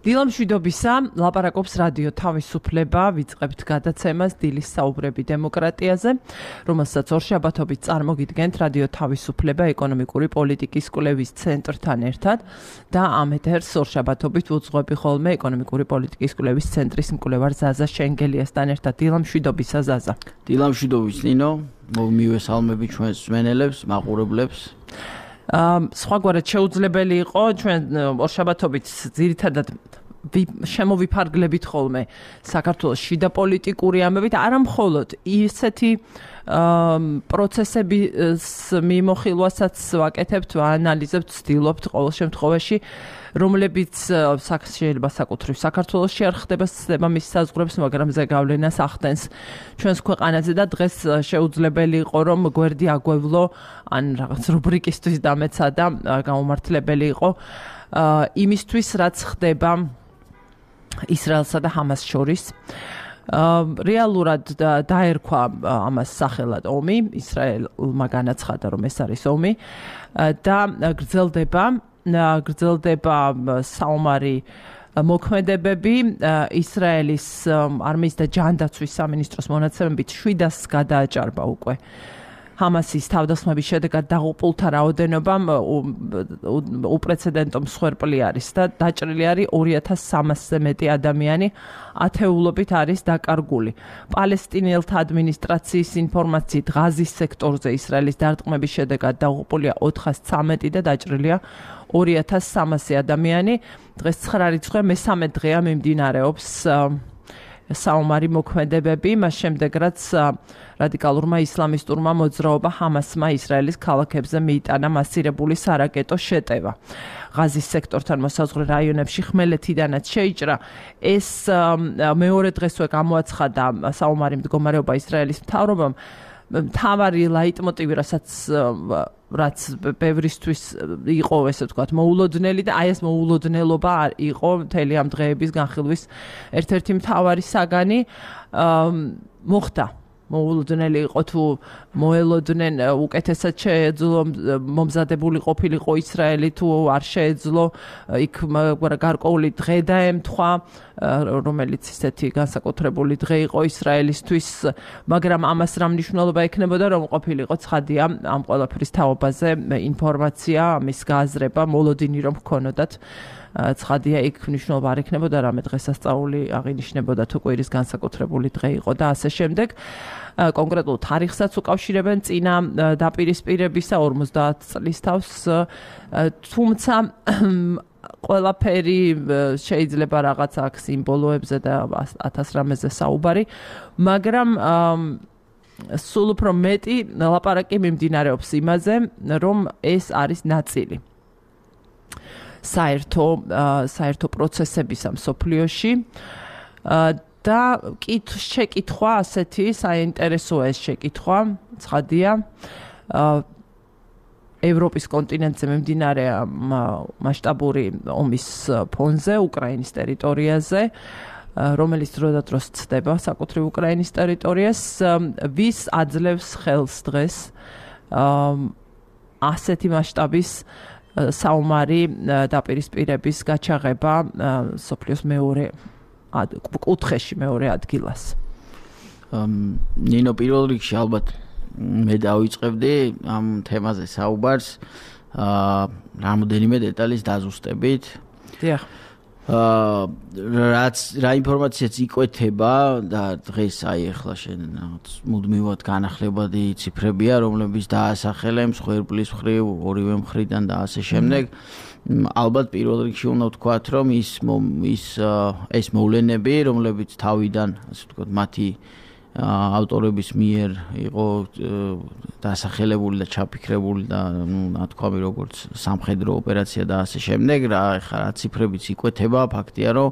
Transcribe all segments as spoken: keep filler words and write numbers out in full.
დილამშვიდობისა, ლაპარაკობს რადიო თავისუფლება, ვიწყებთ გადაცემას დილის საუბრები დემოკრატიაზე, რომელსაც ორშაბათობით წარმოგიდგენთ რადიო თავისუფლება ეკონომიკური პოლიტიკის კვლევის ცენტრთან ერთად და ამ ეთერს ორშაბათობით უძღვები ხოლმე ეკონომიკური პოლიტიკის კვლევის ცენტრის მკვლევარ ზაზა შენგელიასთან ერთად. დილამშვიდობისა ზაზა. დილამშვიდობის ნინო, მივესალმები ჩვენს მსმენელებს, მაყურებლებს. სხვაგვარად შეუძლებელი იყო ჩვენ ორშაბათობით ძირითადად შემოვიფარგლებით ხოლმე საქართველოს შიდა პოლიტიკური ამბებით, არა მხოლოდ ისეთი პროცესების მიმოხილვასაც ვაკეთებთ, ვაანალიზებთ, ვცდილობთ ყოველ შემთხვევაში, რომლებიც შეიძლება საკუთრივ საქართველოში არ ხდება მის საზღვრებს, მაგრამ ზეგავლენას ახდენს ჩვენს ქვეყანაზე და დღეს შეუძლებელი იყო რომ გვერდი აგვევლო ან რაღაც რუბრიკისთვის დამეცა და გაუმართლებელი იყო იმისთვის რაც ხდება ისრაელსა და ჰამას შორის. რეალურად დაერქვა ამას სახელად ომი, ისრაელმა განაცხადა რომ ეს არის ომი და გრძელდება გრძელდება საომარი მოქმედებები. ისრაელის არმიის და ჯანდაცვის სამინისტროს მონაცემებით შვიდას გადააჭარბა უკვე ჰამასის თავდასხმების შედეგად დაღუპულთა რაოდენობა უპრეცედენტო მსხვერპლი არის და დაჭრილი არის ორი ათას სამასზე მეტი ადამიანი, ათეულობით არის დაკარგული. პალესტინელთა ადმინისტრაციის ინფორმაციით ღაზის სექტორზე ისრაელის დარტყმების შედეგად დაღუპულია ოთხას ცამეტი და დაჭრილია ორი ათას სამასი ადამიანი. დღეს ცხრა რიცხვია, მესამე დღეა მიმდინარეობს საომარი მოქმედებები, მას შემდეგ რაც რადიკალურმა ისლამისტურმა მოძრაობა ჰამასმა ისრაელის ქალაქებზე მიიტანა მასირებული სარაკეტო შეტევა. ღაზის სექტორთან მოსაზღვრე რაიონებში ხმელეთიდანაც შეიჭრა. ეს მეორე დღესვე გამოაცხადა საომარი მდგომარეობა ისრაელის მთავრობამ. მთავარი ლაიტმოტივი, რასაც რაც ბევრისთვის იყო, ესე ვთქვათ, მოულოდნელი და აი ეს მოულოდნელობა იყო მთელი ამ დღეების განხილვის ერთ-ერთი მთავარი საგანი. მოხდა მოულოდნელი იყო თუ მოელოდნენ უკეთესად შეეძლო მომზადებული ყოფილიყო ისრაელი თუ არ შეეძლო იქ გარკვეული დღე დაემთხვა, რომელიც ისეთი განსაკუთრებული დღე იყო ისრაელისთვის, მაგრამ ამას რა მნიშვნელობა ექნებოდა, რომ ყოფილიყო ცხადია ამ ყველაფრის თაობაზე ინფორმაცია, ამის გააზრება, მოლოდინი რომ ჰქონოდათ. ცხადია იქ მნიშვნელობა არ ექნებოდა, რამე დღესასწაული აღინიშნებოდა თუ კვირის განსაკუთრებული დღე იყო და ასე შემდეგ. კონკრეტულ თარიღსაც უკავშირებენ წინა დაპირისპირებისა ორმოცდაათ წლის თავს, თუმცა ყველაფერი შეიძლება რაღაც აქ სიმბოლოებზე და ათას რამეზე საუბარი, მაგრამ სულ უფრო მეტი ლაპარაკი მიმდინარეობს იმაზე, რომ ეს არის ნაწილი საერთო საერთო პროცესებისა მსოფლიოში და შეკითხვა ასეთი საინტერესოა ეს შეკითხვა, ცხადია ევროპის კონტინენტზე მიმდინარე მასშტაბური ომის ფონზე უკრაინის ტერიტორიაზე, რომელიც დროდადროს ცდება საკუთრივ უკრაინის ტერიტორიას, ვის აძლევს ხელს დღეს ასეთი მასშტაბის საომარი დაპირისპირების გაჩაღება სოფლიოს მეორე კუთხეში მეორე ადგილას. ნინო, პირველ რიგში ალბათ მე დავიწყებდი ამ თემაზე საუბარს რამოდენიმე დეტალის დაზუსტებით. დიახ. რაც რა ინფორმაციაც იკვეთება და დღეს აი ახლა შენ მუდმივად განახლებადი ციფრებია, რომლებიც დაასახელე მსხვერპლის მხრივ, ორივე მხრიდან და ასე შემდეგ. ალბათ პირველ რიგში უნდა ვთქვათ, რომ ის ის ეს მოვლენები, რომლებიც თავიდან, ასე ვთქვათ, მათი ავტორების მიერ იყო დასახელებული და ჩაფიქრებული და ნუ ნათქვამი როგორც სამხედრო ოპერაცია და ასე შემდეგ, რა ხა რა ციფრებიც იკვეთება, ფაქტია რომ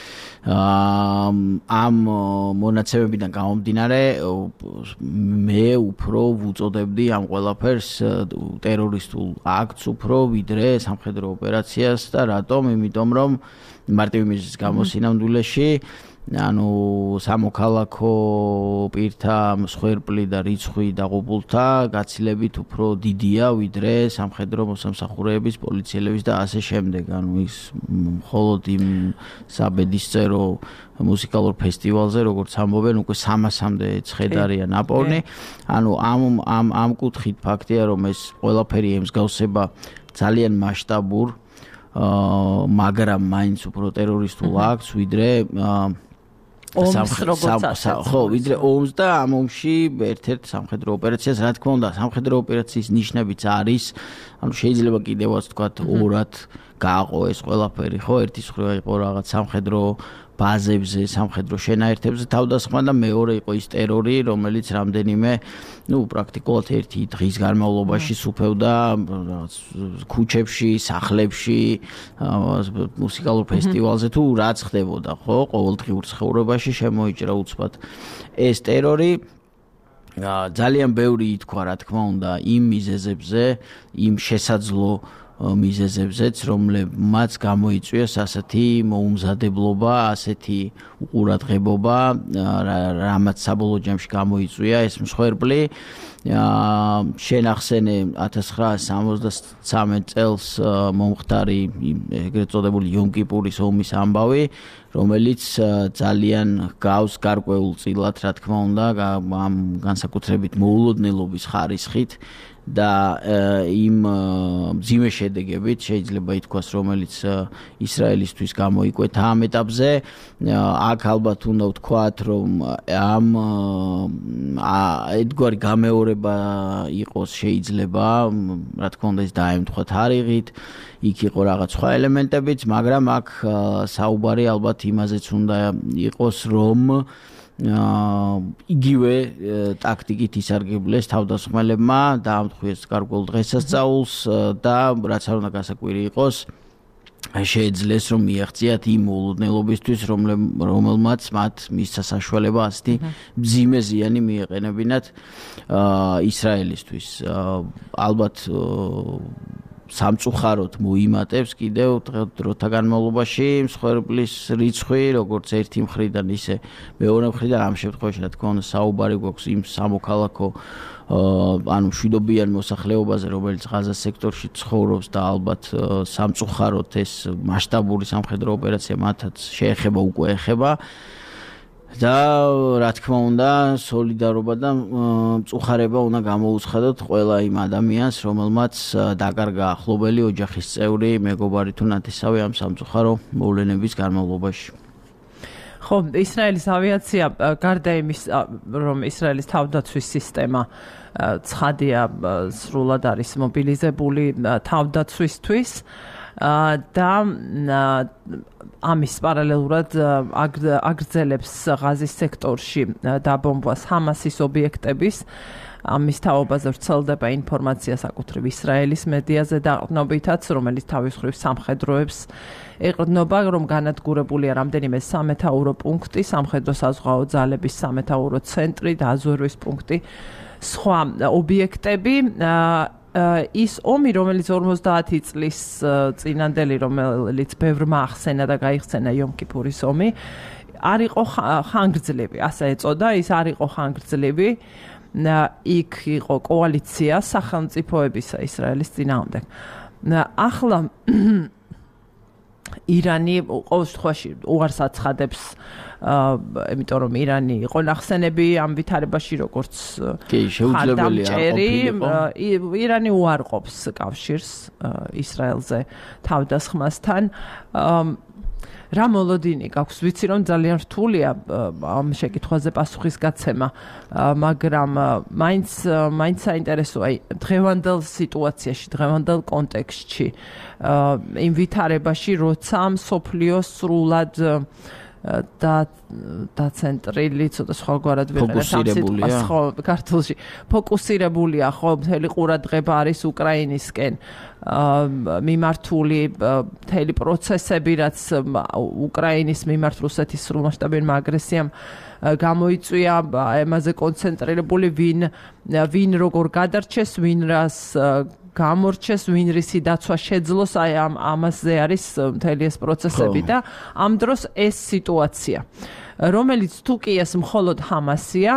ამ მონაცემებიდან გამომდინარე მე უფრო ვუწოდებდი ამ ყველაფერს ტერორისტულ აქტს უფრო ვიდრე სამხედრო ოპერაციას და რატომ? იმიტომ რომ მარტივი მიზეზის გამო სინამდვილეში ანუ სამოქალაქო პირთა მსხვერპლი და რიცხვი დაღუპულთა გაცილებით უფრო დიდია ვიდრე სამხედრო მოსამსახურეების, პოლიციელების და ასე შემდეგ. ანუ ის მხოლოდ იმ საბედისწერო მუსიკალურ ფესტივალზე, როგორც ამბობენ, უკვე სამასამდე ცხედარია ნაპოვნი. ანუ ამ ამ ამ კუთხით ფაქტია, რომ ეს ყველაფერი ემსგავსება ძალიან მასშტაბურ, მაგრამ მაინც უფრო ტერორისტულ აქტს, ვიდრე ომს როგორც ხო, ვიდრე ომს და ამ ომში ერთ-ერთ სამხედრო ოპერაციას, რა თქმა უნდა, სამხედრო ოპერაციის ნიშნებიც არის, ანუ შეიძლება კიდევაც ვთქვათ, ორად გააყო ეს ყველაფერი, ხო, ერთის მხრივ იყო რაღაც სამხედრო ბაზებზე, სამხედრო შენაერთებზე თავდასხმა და მეორე იყო ის ტერორი, რომელიც რამდენიმე, ну, პრაქტიკულად ერთი დღის განმავლობაში სუფევდა ქუჩებში, სახლებში, მუსიკალურ ფესტივალზე თუ რაც ხდებოდა, ხო, ყოველდღიურ ცხოვრებაში შემოიჭრა უცბად ეს ტერორი. ძალიან ბევრი ითქვა, რა თქმა უნდა, იმ მიზეზებზე, იმ შესაძლო მიზეზებზეც, რომლებმაც გამოიწვიეს ასეთი მოუმზადებლობა, ასეთი უყურადღებობა, რამაც საბოლოო ჯამში გამოიწვია ეს მსხვერპლი. შენახსენე ათას ცხრაასი სამოცდასამი წელს მომხდარი ეგრეთ წოდებული იომ-კიპურის ომის ამბავი, რომელიც ძალიან გავს გარკვეულ წილად, რა თქმა უნდა, ამ განსაკუთრებით მოულოდნელობის ხარისხით და იმ მძიმე შედეგებით შეიძლება ითქვას, რომელიც ისრაელისთვის გამოიკვეთა ამ ეტაპზე. აქ ალბათ უნდა ვთქვათ, რომ ამ ერთგვარი გამეორება იყოს შეიძლება, რა თქმა უნდა, ის დაემთხვა თარიღით, იქ იყო რაღაც სხვა ელემენტებიც, მაგრამ აქ საუბარი ალბათ იმაზეც უნდა იყოს, რომ იგივე ტაქტიკით ისარგებლეს თავდასხმელებმა, დაამტყვიეს გარკვეულ დღესასწაულს და რაც არ უნდა გასაკვირი იყოს, შეეძლეს რომ მიაღწიათ იმ მოულოდნელობისთვის, რომელმაც მათ მისცა საშუალება ასეთი მძიმე ზიანი მიეყენებინათ ისრაელისთვის. ალბათ სამწუხაროდ მოიმატებს კიდევ დროთა განმავლობაში მსხვერპლის რიცხვი, როგორც ერთი მხრიდან, ისე მეორე მხრიდან. ამ შემთხვევაში, რა თქმა უნდა, საუბარი გვაქვს იმ სამოქალაქო ანუ მშვიდობიან მოსახლეობაზე, რომელიც ღაზას სექტორში ცხოვრობს და ალბათ სამწუხაროდ ეს მასშტაბური სამხედრო ოპერაცია მათაც შეეხება, უკვე ეხება. და რა თქმა უნდა, სოლიდარობა და მწუხარება უნდა გამოუცხადოთ ყველა იმ ადამიანს, რომელმაც დაკარგა ახლობელი, ოჯახის წევრი, მეგობარი თუ ნათესავი ამ სამწუხარო მოვლენების განმავლობაში. ხო, ისრაელის ავიაცია გარდა იმის, რომ ისრაელის თავდაცვის სისტემა ცხადია, სრულად არის მობილიზებული თავდაცვისთვის და ამის პარალელურად აგრძელებს ღაზის სექტორში დაბომბვას ჰამასის ობიექტების. ამის თაობაზე ვრცელდება ინფორმაცია საკუთრივ ისრაელის მედიაზე დაყრდნობითაც, რომელიც თავის მხრივ სამხედროებს ეყრდნობა, რომ განადგურებულია რამდენიმე სამეთაურო პუნქტი, სამხედრო საზღვაო ძალების სამეთაურო ცენტრი და აზვერვის პუნქტი, სხვა ობიექტები. ის ომი, რომელიც ორმოცდაათი წლის წინანდელი, რომელიც ბევრმა ახსენა და გაიხსენა იომ-კიპურის ომი, არ იყო ხანგრძლივი, ასე ეწოდა, ის არ იყო ხანგრძლივი. იქ იყო კოალიცია სახელმწიფოებისა ისრაელის წინააღმდეგ. ახლა ირანი ყოველ შემთხვევაში უარს აცხადებს, იმიტომ რომ ირანი იყო ნახსენები ამ ვითარებაში, როგორც შეუძლებელია ყოფილიყო. ირანი უარყოფს კავშირს ისრაელზე თავდასხმასთან. რა მოლოდინი გაქვს? ვიცი რომ ძალიან რთულია ამ შეკითხვაზე პასუხის გაცემა, მაგრამ მაინც მაინც საინტერესოა დღევანდელ სიტუაციაში, დღევანდელ კონტექსტში, იმ ვითარებაში, როცა მსოფლიო სრულად და დაცენტრილი, ცოტა სხვაგვარად ვიყენებ ამ სიტყვას, ხო, ქართულში ფოკუსირებულია, ხო, მთელი ყურადღება არის უკრაინისკენ მიმართული, მთელი პროცესები, რაც უკრაინის მიმართ რუსეთის სრულმასშტაბურმა აგრესიამ გამოიწვია, ამაზე კონცენტრირებული, ვინ ვინ როგორ გადარჩეს, ვინ რას გამორჩეს, ვინ რისი დაცვა შეძლოს, აი ამ ამაზე არის მთელი ეს პროცესები და ამ დროს ეს სიტუაცია, რომელიც თუკიეს მხოლოდ ჰამასია,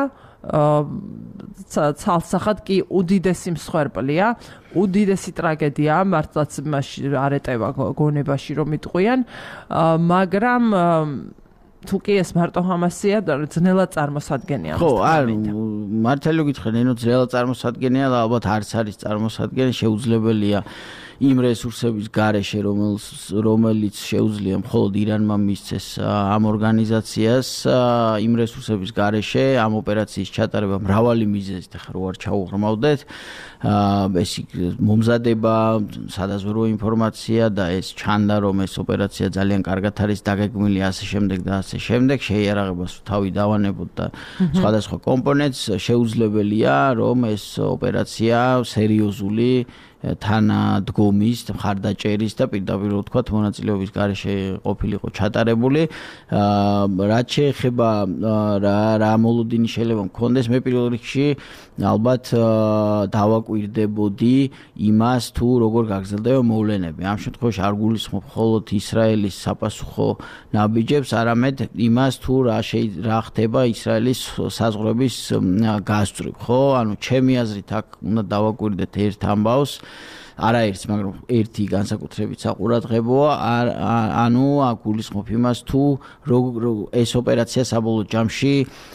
ცალსახად კი უდიდესი მსხვერპლია, უდიდესი ტრაგედია, მართლაც არ ეტევა გონებაში რომ იტყვიან, მაგრამ თუ კი ეს მარტო ჰამასია, ძნელად წარმოსადგენია. ხო, ანუ მართალი გითხრა, ნინო ძნელად წარმოსადგენია, ალბათ არც არის წარმოსადგენია, შეუძლებელია იმ რესურსების გარეშე, რომელიც შეუძლია მხოლოდ ირანმა მისცეს ამ ორგანიზაციას, იმ რესურსების გარეშე ამ ოპერაციის ჩატარება მრავალი მიზეზით, ახლა რო არ ჩაუღრმავდეთ, ეს მომზადება, სადაზვერვო ინფორმაცია და ეს ჩანდა, რომ ეს ოპერაცია ძალიან კარგად არის დაგეგმილი, ასე შემდეგ და ასე შემდეგ, შეიარაღებას თავი დავანებოთ და სხვადასხვა კომპონენტს შეუძლებელია, რომ ეს ოპერაცია სერიოზული თანადგომის, მხარდაჭერის და პირდაპირ ვთქვათ მონაწილეობის გარეშე ყოფილიყო ჩატარებული. რაც შეეხება რა რა მოლოდინი შეიძლება მქონდეს, მე პირველ რიგში ალბათ დავაკვირდებოდი იმას, თუ როგორ გაგრძელდება მოვლენები. ამ შემთხვევაში არ გულისხმობ მხოლოდ ისრაელის საპასუხო ნაბიჯებს, არამედ იმას, თუ რა რა ხდება ისრაელის საზღვრების გასწვრივ, ხო? ანუ ჩემი აზრით აქ უნდა დავაკვირდეთ ერთ ამბავს, არაერთს, მაგრამ ერთი განსაკუთრებით საყურადღებოა, ანუ აქ გულისხმობ იმას, თუ ეს ოპერაცია საბოლოო ჯამში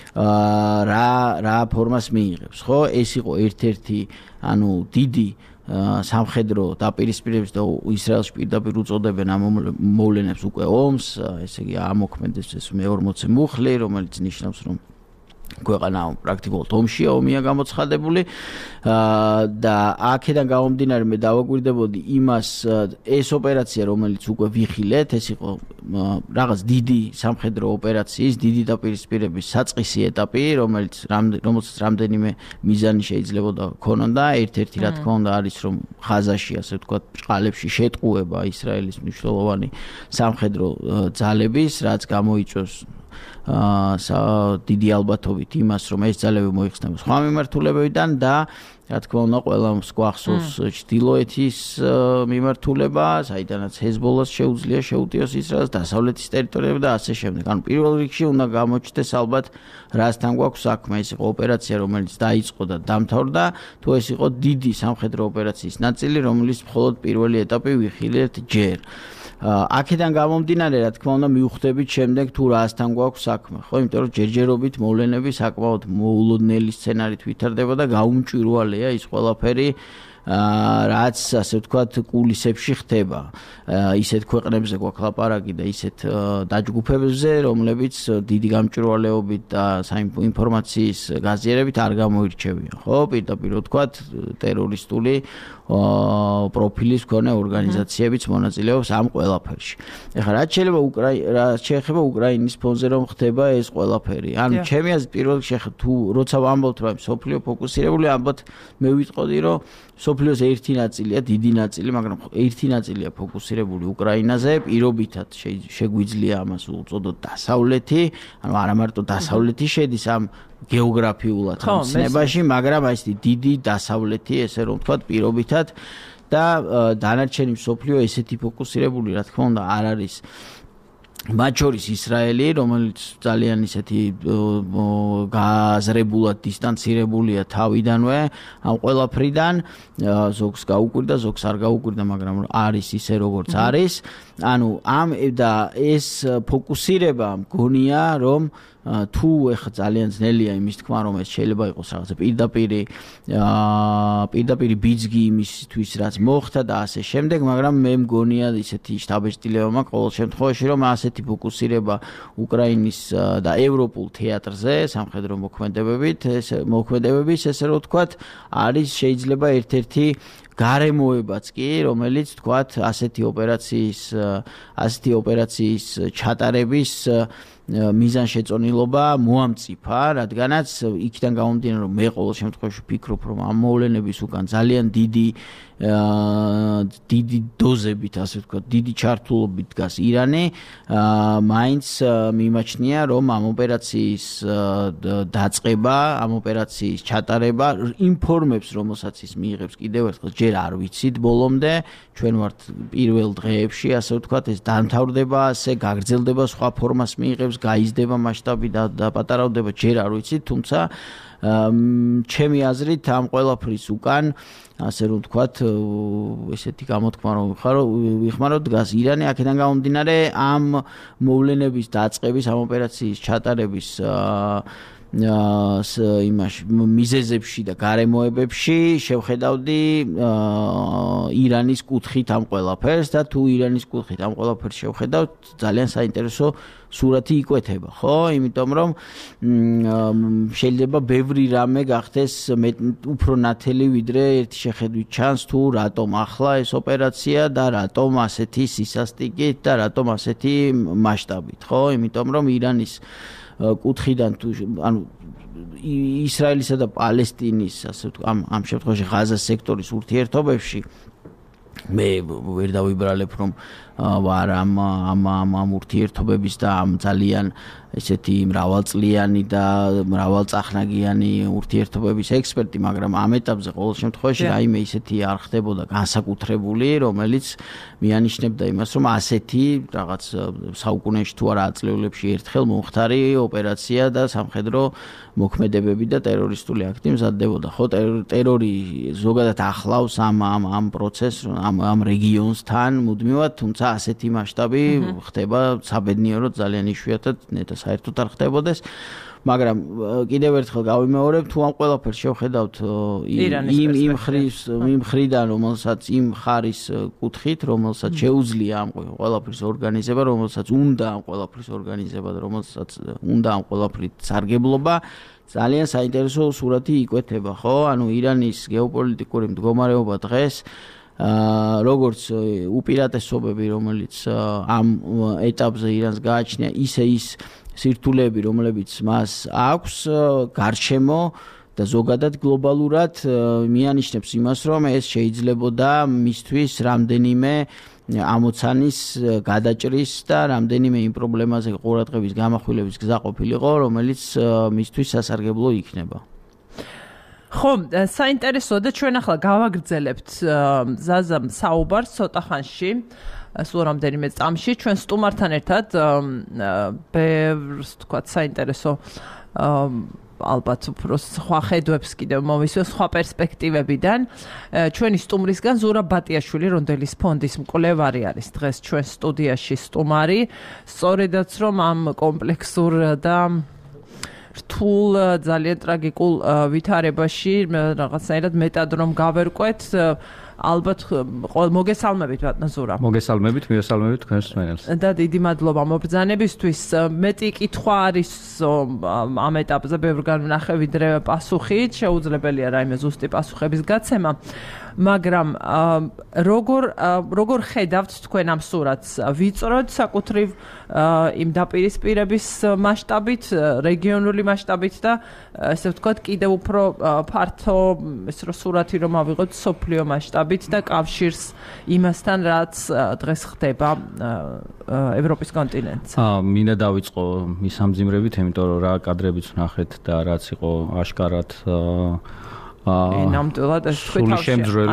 რა რა ფორმას მიიღებს, ხო? ეს იყო ერთ-ერთი, ანუ დიდი სამხედრო დაპირისპირების და ისრაელში პირდაპირ უწოდებენ ამ მოვლენებს უკვე ომს, ესე იგი ამოქმედებს ეს მეორმოცე მუხლი, რომელიც ნიშნავს, რომ ქვეყანა პრაქტიკულად ომშია, ომია გამოცხადებული და აქედან გამომდინარე მე დავაკვირდებოდი იმას, ეს ოპერაცია, რომელიც უკვე ვიხილეთ, ეს იყო რაღაც დიდი სამხედრო ოპერაციის, დიდი დაპირისპირების საწყისი ეტაპი, რომელიც რომელსაც რამდენიმე მიზანი შეიძლებოდა ქონოდა. ერთ-ერთი რა თქმა უნდა არის, რომ ხაზაში, ასე ვთქვათ, ბრჭყალებში შეტყუება ისრაელის მნიშვნელოვანი სამხედრო ძალების, რაც გამოიწვევს აა დიდი ალბათობით იმას, რომ ეს ძალები მოიხსნება სხვა მიმართულებებიდან და რა თქმა უნდა, ყველამ გვახსოვს ჩრდილოეთის მიმართულება, საიდანაც ჰეზბოლას შეუძლია შეუტიოს ისრაელს, დასავლეთის ტერიტორიები და ასე შემდეგ. ანუ პირველ რიგში უნდა გამოჩნდეს ალბათ რასთან გვაქვს საქმე, ეს იყო ოპერაცია, რომელიც დაიწყო და დამთავრდა, თუ ეს იყო დიდი სამხედრო ოპერაციის ნაწილი, რომელიც მხოლოდ პირველი ეტაპი ვიხილეთ ჯერ. აქედან გამომდინარე, რა თქმა უნდა, მივხვდებით შემდეგ თუ რასთან გვაქვს საქმე, ხო? იმიტომ რომ ჯერჯერობით მოვლენები საკმაოდ მოულოდნელი სცენარით ვითარდება და გაუმჭვირვალეა ის ყველაფერი, რაც ასე ვთქვათ კულისებში ხდება. ისეთ ქვეყნებზე გვაქვს ლაპარაკი და ისეთ დაჯგუფებებზე, რომლებიც დიდი გამჭვირვალეობით და საინფორმაციის გაზიარებით არ გამოირჩევიან, ხო? პირდაპირ ვთქვათ, ტერორისტული პროფილის მქონე ორგანიზაციებიც მონაწილეობს ამ ყველაფერში. ეხლა რაც შეიძლება რაც შეეხება უკრაინის ფონზე რომ ხდება ეს ყველაფერი. ანუ ჩემი აზრით პირველ რიგში თუ როცა ვამბობთ რომ სოფლიო ფოკუსირებული, ალბათ მე ვიტყოდი რომ სოფლიოს ერთი ნაწილია, დიდი ნაწილი, მაგრამ ერთი ნაწილია ფოკუსირებული უკრაინაზე, პირობითად შეგვიძლია ამას უწოდოთ დასავლეთი, ანუ არა მარტო დასავლეთი შედის ამ გეოგრაფიულად ცნებაში, მაგრამ აი ეს დიდი დასავლეთი, ესე რომ ვთქვათ, პირობითად და დანარჩენი სოფლიო ესეთი ფოკუსირებული, რა თქმა უნდა, არ არის. მათ შორის ისრაელი, რომელიც ძალიან ისეთი გააზრებულად დისტანცირებულია თავიდანვე ამ ყველაფრიდან, ზოგს გაუკვირდა, ზოგს არ გაუკვირდა, მაგრამ არის ისე როგორც არის. ანუ ამ და ეს ფოკუსირება მგონია, რომ თუ ეხა ძალიან ძნელია იმის თქმა, რომ ეს შეიძლება იყოს რაღაცა პირდაპირი პირდაპირი ბიძგი იმისთვის, რაც მოხდა და ასე შემდეგ, მაგრამ მე მგონია ისეთი შთაბეჭდილება მაქვს ყოველ შემთხვევაში, რომ ასეთი ფოკუსირება უკრაინის და ევროპულ თეატრზე, სამხედრო მოქმედებებით, ეს მოქმედებების, ესე რომ ვთქვათ, არის შეიძლება ერთ-ერთი გარემოებაც კი, რომელიც თქვათ ასეთი ოპერაციის ასეთი ოპერაციის ჩატარების მიზანშეწონილობა მოამწიფა, რადგანაც იქიდან გამომდინარე, რომ მე ყოველ შემთხვევაში ვფიქრობ, რომ ამ მოვლენების უკან ძალიან დიდი დიდი დოზებით, ასე ვთქვათ, დიდი ჩართულობით დგას ირანი, მაინც მიმაჩნია, რომ ამ ოპერაციის დაწყება, ამ ოპერაციის ჩატარება იმ ფორმებს, რომელსაც ის მიიღებს კიდევ ერთხელ ჯერ არ ვიცით ბოლომდე, ჩვენ ვართ პირველ დღეებში, ასე ვთქვათ, ეს დამთავრდება, ასე გაგრძელდება, სხვა ფორმას მიიღებს, გაიზრდება მასშტაბი და დაპატარავდება, ჯერ არ ვიცით, თუმცა ჩემი აზრით ამ ყველაფრის უკან ასე რომ ვთქვათ, ესეთი გამოთქმა რომ ვიხმარო დგას ირანი, აქედან გამომდინარე ამ მოვლენების დაწყების, ამ ოპერაციის ჩატარების იმაში მიზეზებში და გარემოებებში შევხედავდი ირანის კუთხით ამ ყველაფერს და თუ ირანის კუთხით ამ ყველაფერს შევხედავთ, ძალიან საინტერესო სურათი იკვეთება, ხო? იმიტომ რომ შეიძლება ბევრი რამე გახდეს უფრო ნათელი ვიდრე ერთი შეხედვით ჩანს თუ რატომ ახლა ეს ოპერაცია და რატომ ასეთი სისასტიკით და რატომ ასეთი მასშტაბით, ხო? იმიტომ რომ ირანის კუთხიდან თუ ანუ ისრაელისა და პალესტინის ასე ვთქვათ ამ ამ შემთხვევაში ღაზას სექტორის ურთიერთობებში მე ვერ დავიბრალებ რომ ვარ ამ ამ ამ ურთიერთობების და ამ ძალიან ესეთი მრავალწლიანი და მრავალწახნაგიანი ურთიერთობების ექსპერტი, მაგრამ ამ ეტაპზე ყოველ შემთხვევაში რაიმე ისეთი არ ხდებოდა განსაკუთრებული, რომელიც მიანიშნებდა იმას, რომ ასეთი რაღაც საუკუნეში თუ არა ათწლეულებში ერთხელ მომხდარი ოპერაცია და სამხედრო მოქმედებები და ტერორისტული აქტი მზადდებოდა. ხო, ტერორი ზოგადად ახლავს ამ ამ ამ პროცესს, ამ ამ რეგიონსთან მუდმივად, თუმცა ასეთი მასშტაბი ხდება საბედნიეროდ ძალიან იშვიათად, ნეტა საერთოდ არ ხდებოდეს, მაგრამ კიდევ ერთხელ გავიმეორებ, თუ ამ ყველაფერს შევხედავთ იმ იმ ხრის იმ მხრიდან, რომელსაც იმ ხარის კუთხით, რომელსაც შეუძლია ამ ყველაფრის ორგანიზება, რომელსაც უნდა ამ ყველაფრის ორგანიზება და რომელსაც უნდა ამ ყველაფრით სარგებლობა, ძალიან საინტერესო სურათი იკვეთება, ხო? ანუ ირანის გეოპოლიტიკური მდგომარეობა დღეს როგორც უპირატესობები, რომელიც ამ ეტაპზე ირანს გააჩნია, ისე ის სირთულეები, რომლებიც მას აქვს გარშემო და ზოგადად გლობალურად მიანიშნებს იმას, რომ ეს შეიძლებოდა მისთვის რამდენიმე ამოცანის გადაჭრის და რამდენიმე იმ პრობლემაზე ყურადღების გამახვილების გზა ყოფილიყო, რომელიც მისთვის სასარგებლო იქნება. ხო, საინტერესოა და ჩვენ ახლა გავაგრძელებთ ზაზამ საუბარს ცოტა ხანში, სულ რამდენიმე წამში, ჩვენ სტუმართან ერთად ბევრს თქვათ საინტერესო ალბათ უფრო სხვა ხედვებს კიდევ მოვისვევ სხვა პერსპექტივებიდან. ჩვენი სტუმრისგან ზურაბ ბატიაშვილი, რონდელის ფონდის მკვლევარი არის დღეს ჩვენ სტუდიაში სტუმარი, სწორედაც რომ ამ კომპლექსურ და რთულ ძალიან ტრაგიკულ ვითარებაში რაღაცნაირად მეტად რომ გავერკვეთ, ალბათ მოგესალმებით ბატონო ზურაბ. მოგესალმებით, მიესალმებით თქვენს მსმენელს. და დიდი მადლობა მობრძანებისთვის. მეტი კითხვა არის ამ ეტაპზე ბევრგან ვნახე ვიდრე პასუხი, შეუძლებელია რაიმე ზუსტი პასუხების გაცემა. მაგრამ როგორ როგორ ხედავთ თქვენ ამ სურათს? ვიწროდ საკუთრივ იმ დაპირისპირების მასშტაბით, რეგიონული მასშტაბით და ესე ვთქვათ, კიდევ უფრო ფართო ეს რო სურათი რომ ავიღოთ სოფლიო მასშტაბით და კავშირს იმასთან, რაც დღეს ხდება ევროპის კონტინენტზე. აა, მინდა დავიწყო მის ამძიმრებით, იმიტომ რომ რა კადრებიც ვნახეთ და რაც იყო აშკარად აა ნამდვილად ეს თქვი თავში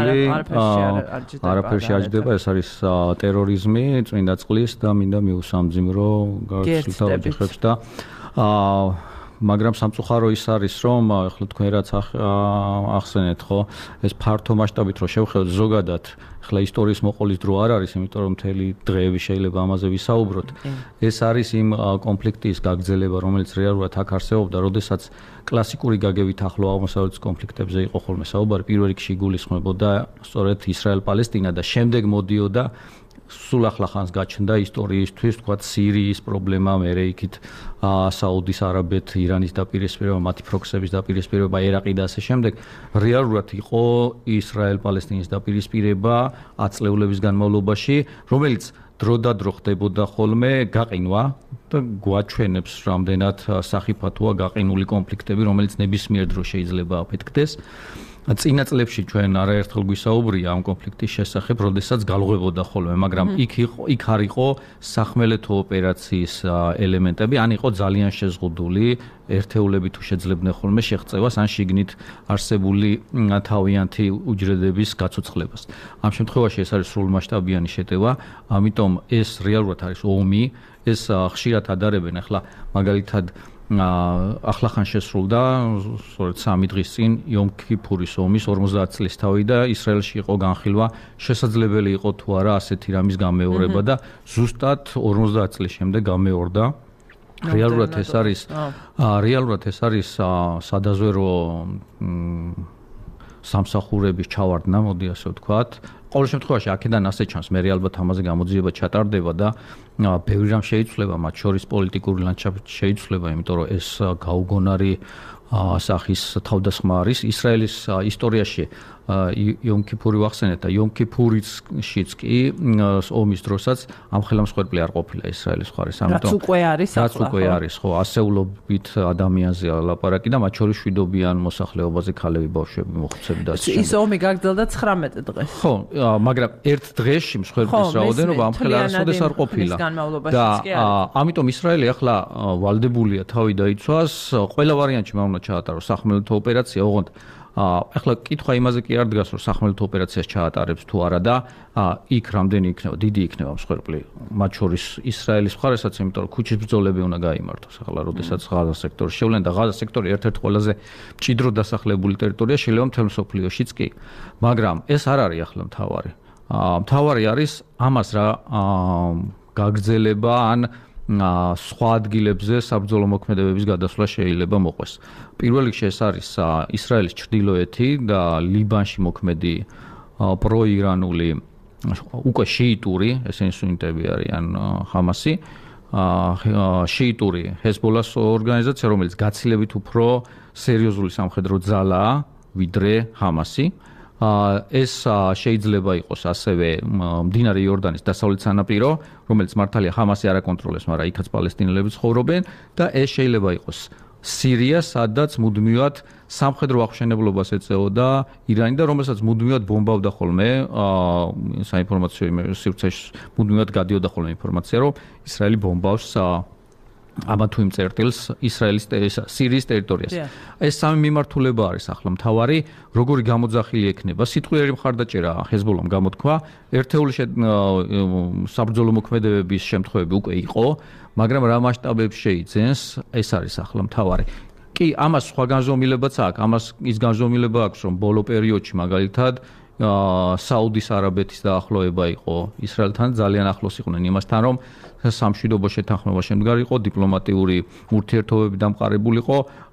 არაფერში არ ჯდება, ეს არის ტერორიზმი, წმინდა წყლის და მინდა მიუსამძიმრო გარკვეულთა ოჯახებს და აა მაგრამ სამწუხარო ის არის, რომ ახლა თქვენ რაც ახსენეთ, ხო, ეს ფართო მასშტაბით რო შევხედოთ ზოგადად, ახლა ისტორიის მოყოლის დრო არ არის, იმიტომ რომ მთელი დღეები შეიძლება ამაზე ვისაუბროთ. ეს არის იმ კონფლიქტის გაგრძელება, რომელიც რეალურად აქ არსებობდა, როდესაც კლასიკური გაგებით ახლო აღმოსავლეთის კონფლიქტებზე იყო ხოლმე საუბარი, პირველ რიგში გულისხმებოდა სწორედ ისრაელ-პალესტინა და შემდეგ მოდიოდა სულ ახლა ხანს გაჩნდა ისტორიისთვის, თქვათ, სირიის პრობლემა, მერე იქით საუდის არაბეთ, ირანის დაპირისპირება, მათი პროქსების დაპირისპირება, ერაყი და ასე შემდეგ. რეალურად იყო ისრაელ-პალესტინის დაპირისპირება ათწლეულების განმავლობაში, რომელიც დრო და დრო ხდებოდა ხოლმე გაყინვა და გვაჩვენებს რამდენად სახიფათოა გაყინული კონფლიქტები, რომელიც ნებისმიერ დროს შეიძლება აფეთქდეს. წინა წლებში ჩვენ არაერთხელ გვისაუბრია ამ კონფლიქტის შესახებ, როდესაც galღვებოდა ხოლმე, მაგრამ იქ იყო იქ არ იყო სახმელეთო ოპერაციის ელემენტები, ან იყო ძალიან შეზღუდული ერთეულები თუ შეძლებდნენ ხოლმე შეღწევას ან შიგნით არსებული თავიანთი უჯრედების გაცოცხლებას. ამ შემთხვევაში ეს არის სრულმასშტაბიანი შეტევა, ამიტომ ეს რეალურად არის ომი, ეს ხშირად ადარებენ ახლა მაგალითად ახლახან შესრულდა სწორედ სამი დღის წინ იომ ქიფურის ომის ორმოცდაათ წლის თავი და ისრაელში იყო განხილვა შესაძლებელი იყო თუ არა ასეთი რამის გამეორება და ზუსტად ორმოცდაათ წლის შემდეგ გამეორდა რეალურად ეს არის რეალურად ეს არის სადაზვერო სამსახურების ჩავარდნა, მოდი ასე ვთქვათ. ყოველ შემთხვევაში აქედან ასე ჩანს, მე ალბათ ამაზე გამოძიება ჩატარდება და ბევრი რამ შეიცვლება, მათ შორის პოლიტიკური ლანდშაფტი შეიცვლება, იმიტომ რომ ეს გაუგონარი სახის თავდასხმა არის ისრაელის ისტორიაში. იომ ქიფური ვახსენეთ და იომ ქიფურიშიც კი ომის დროსაც ამ ხელმსხვერპლი არ ყოფილა ისრაელის მხარეს. ამიტომ რაც უკვე არის ახლა. რაც უკვე არის, ხო, ასეულობით ადამიანზეა ლაპარაკი და მათ შორის შვიდობიან მოსახლეობაზე ქალები, ბავშვები, მოხუცები და ასე. ის ომი გაგრძელდა ცხრამეტ დღეს. ხო, მაგრამ ერთ დღეში მსხვერპლის რაოდენობა ამ ხელ არასოდეს არ ყოფილა. და ამიტომ ისრაელი ახლა ვალდებულია თავი დაიცვას, ყველა ვარიანტში უნდა ჩაატაროს სახმელეთო ოპერაცია, ოღონდ ახლა კითხვა იმაზე კი არ დგას, რომ სახმელეთო ოპერაციას ჩაატარებს თუ არა და იქ რამდენი იქნება, დიდი იქნება მსხვერპლი, მათ შორის ისრაელის მხარესაც, იმიტომ რომ ქუჩის ბრძოლები უნდა გაიმართოს. ახლა როდესაც ღაზა სექტორი შევლენ და ღაზა სექტორი ერთ-ერთი ყველაზე მჭიდროდ დასახლებული ტერიტორია შეიძლება მთელ მსოფლიოშიც კი, მაგრამ ეს არ არის ახლა მთავარი. მთავარი არის ამას რა გაგრძელება ან სხვა ადგილებზე საბრძოლო მოქმედებების გადასვლა შეიძლება მოყვეს. პირველ რიგში ეს არის ისრაელის ჩრდილოეთი და ლიბანში მოქმედი პროირანული უკვე შიიტური, ესენი სუნიტები არიან ჰამასი, შიიტური ჰეზბოლას ორგანიზაცია, რომელიც გაცილებით უფრო სერიოზული სამხედრო ძალაა ვიდრე ჰამასი. ეს შეიძლება იყოს ასევე მდინარე იორდანის დასავლეთ სანაპირო, რომელიც მართალია ჰამასი არ აკონტროლებს, მაგრამ იქაც პალესტინელები ცხოვრობენ და ეს შეიძლება იყოს სირია, სადაც მუდმივად სამხედრო აღშენებლობას ეწეოდა ირანი და რომელსაც მუდმივად ბომბავდა ხოლმე საინფორმაციო სივრცეში მუდმივად გადიოდა ხოლმე ინფორმაცია, რომ ისრაელი ბომბავს ამა თუ იმ წერტილს ისრაელის სირიის ტერიტორიას. ეს სამი მიმართულება არის ახლა მთავარი, როგორი გამოძახილი ექნება. სიტყვიერი მხარდაჭერა ჰეზბოლამ გამოთქვა, ერთეული საბრძოლო მოქმედებების შემთხვევები უკვე იყო, მაგრამ რა მასშტაბებს შეიძენს, ეს არის ახლა მთავარი. კი, ამას სხვა განზომილებაც აქვს, ამას ის განზომილება აქვს, რომ ბოლო პერიოდში მაგალითად საუდის არაბეთის დაახლოება იყო ისრაელთან, ძალიან ახლოს იყვნენ იმასთან, რომ სამშვიდობო შეთანხმება შემდგარიყო, დიპლომატიური ურთიერთობები დამყარებულიყო,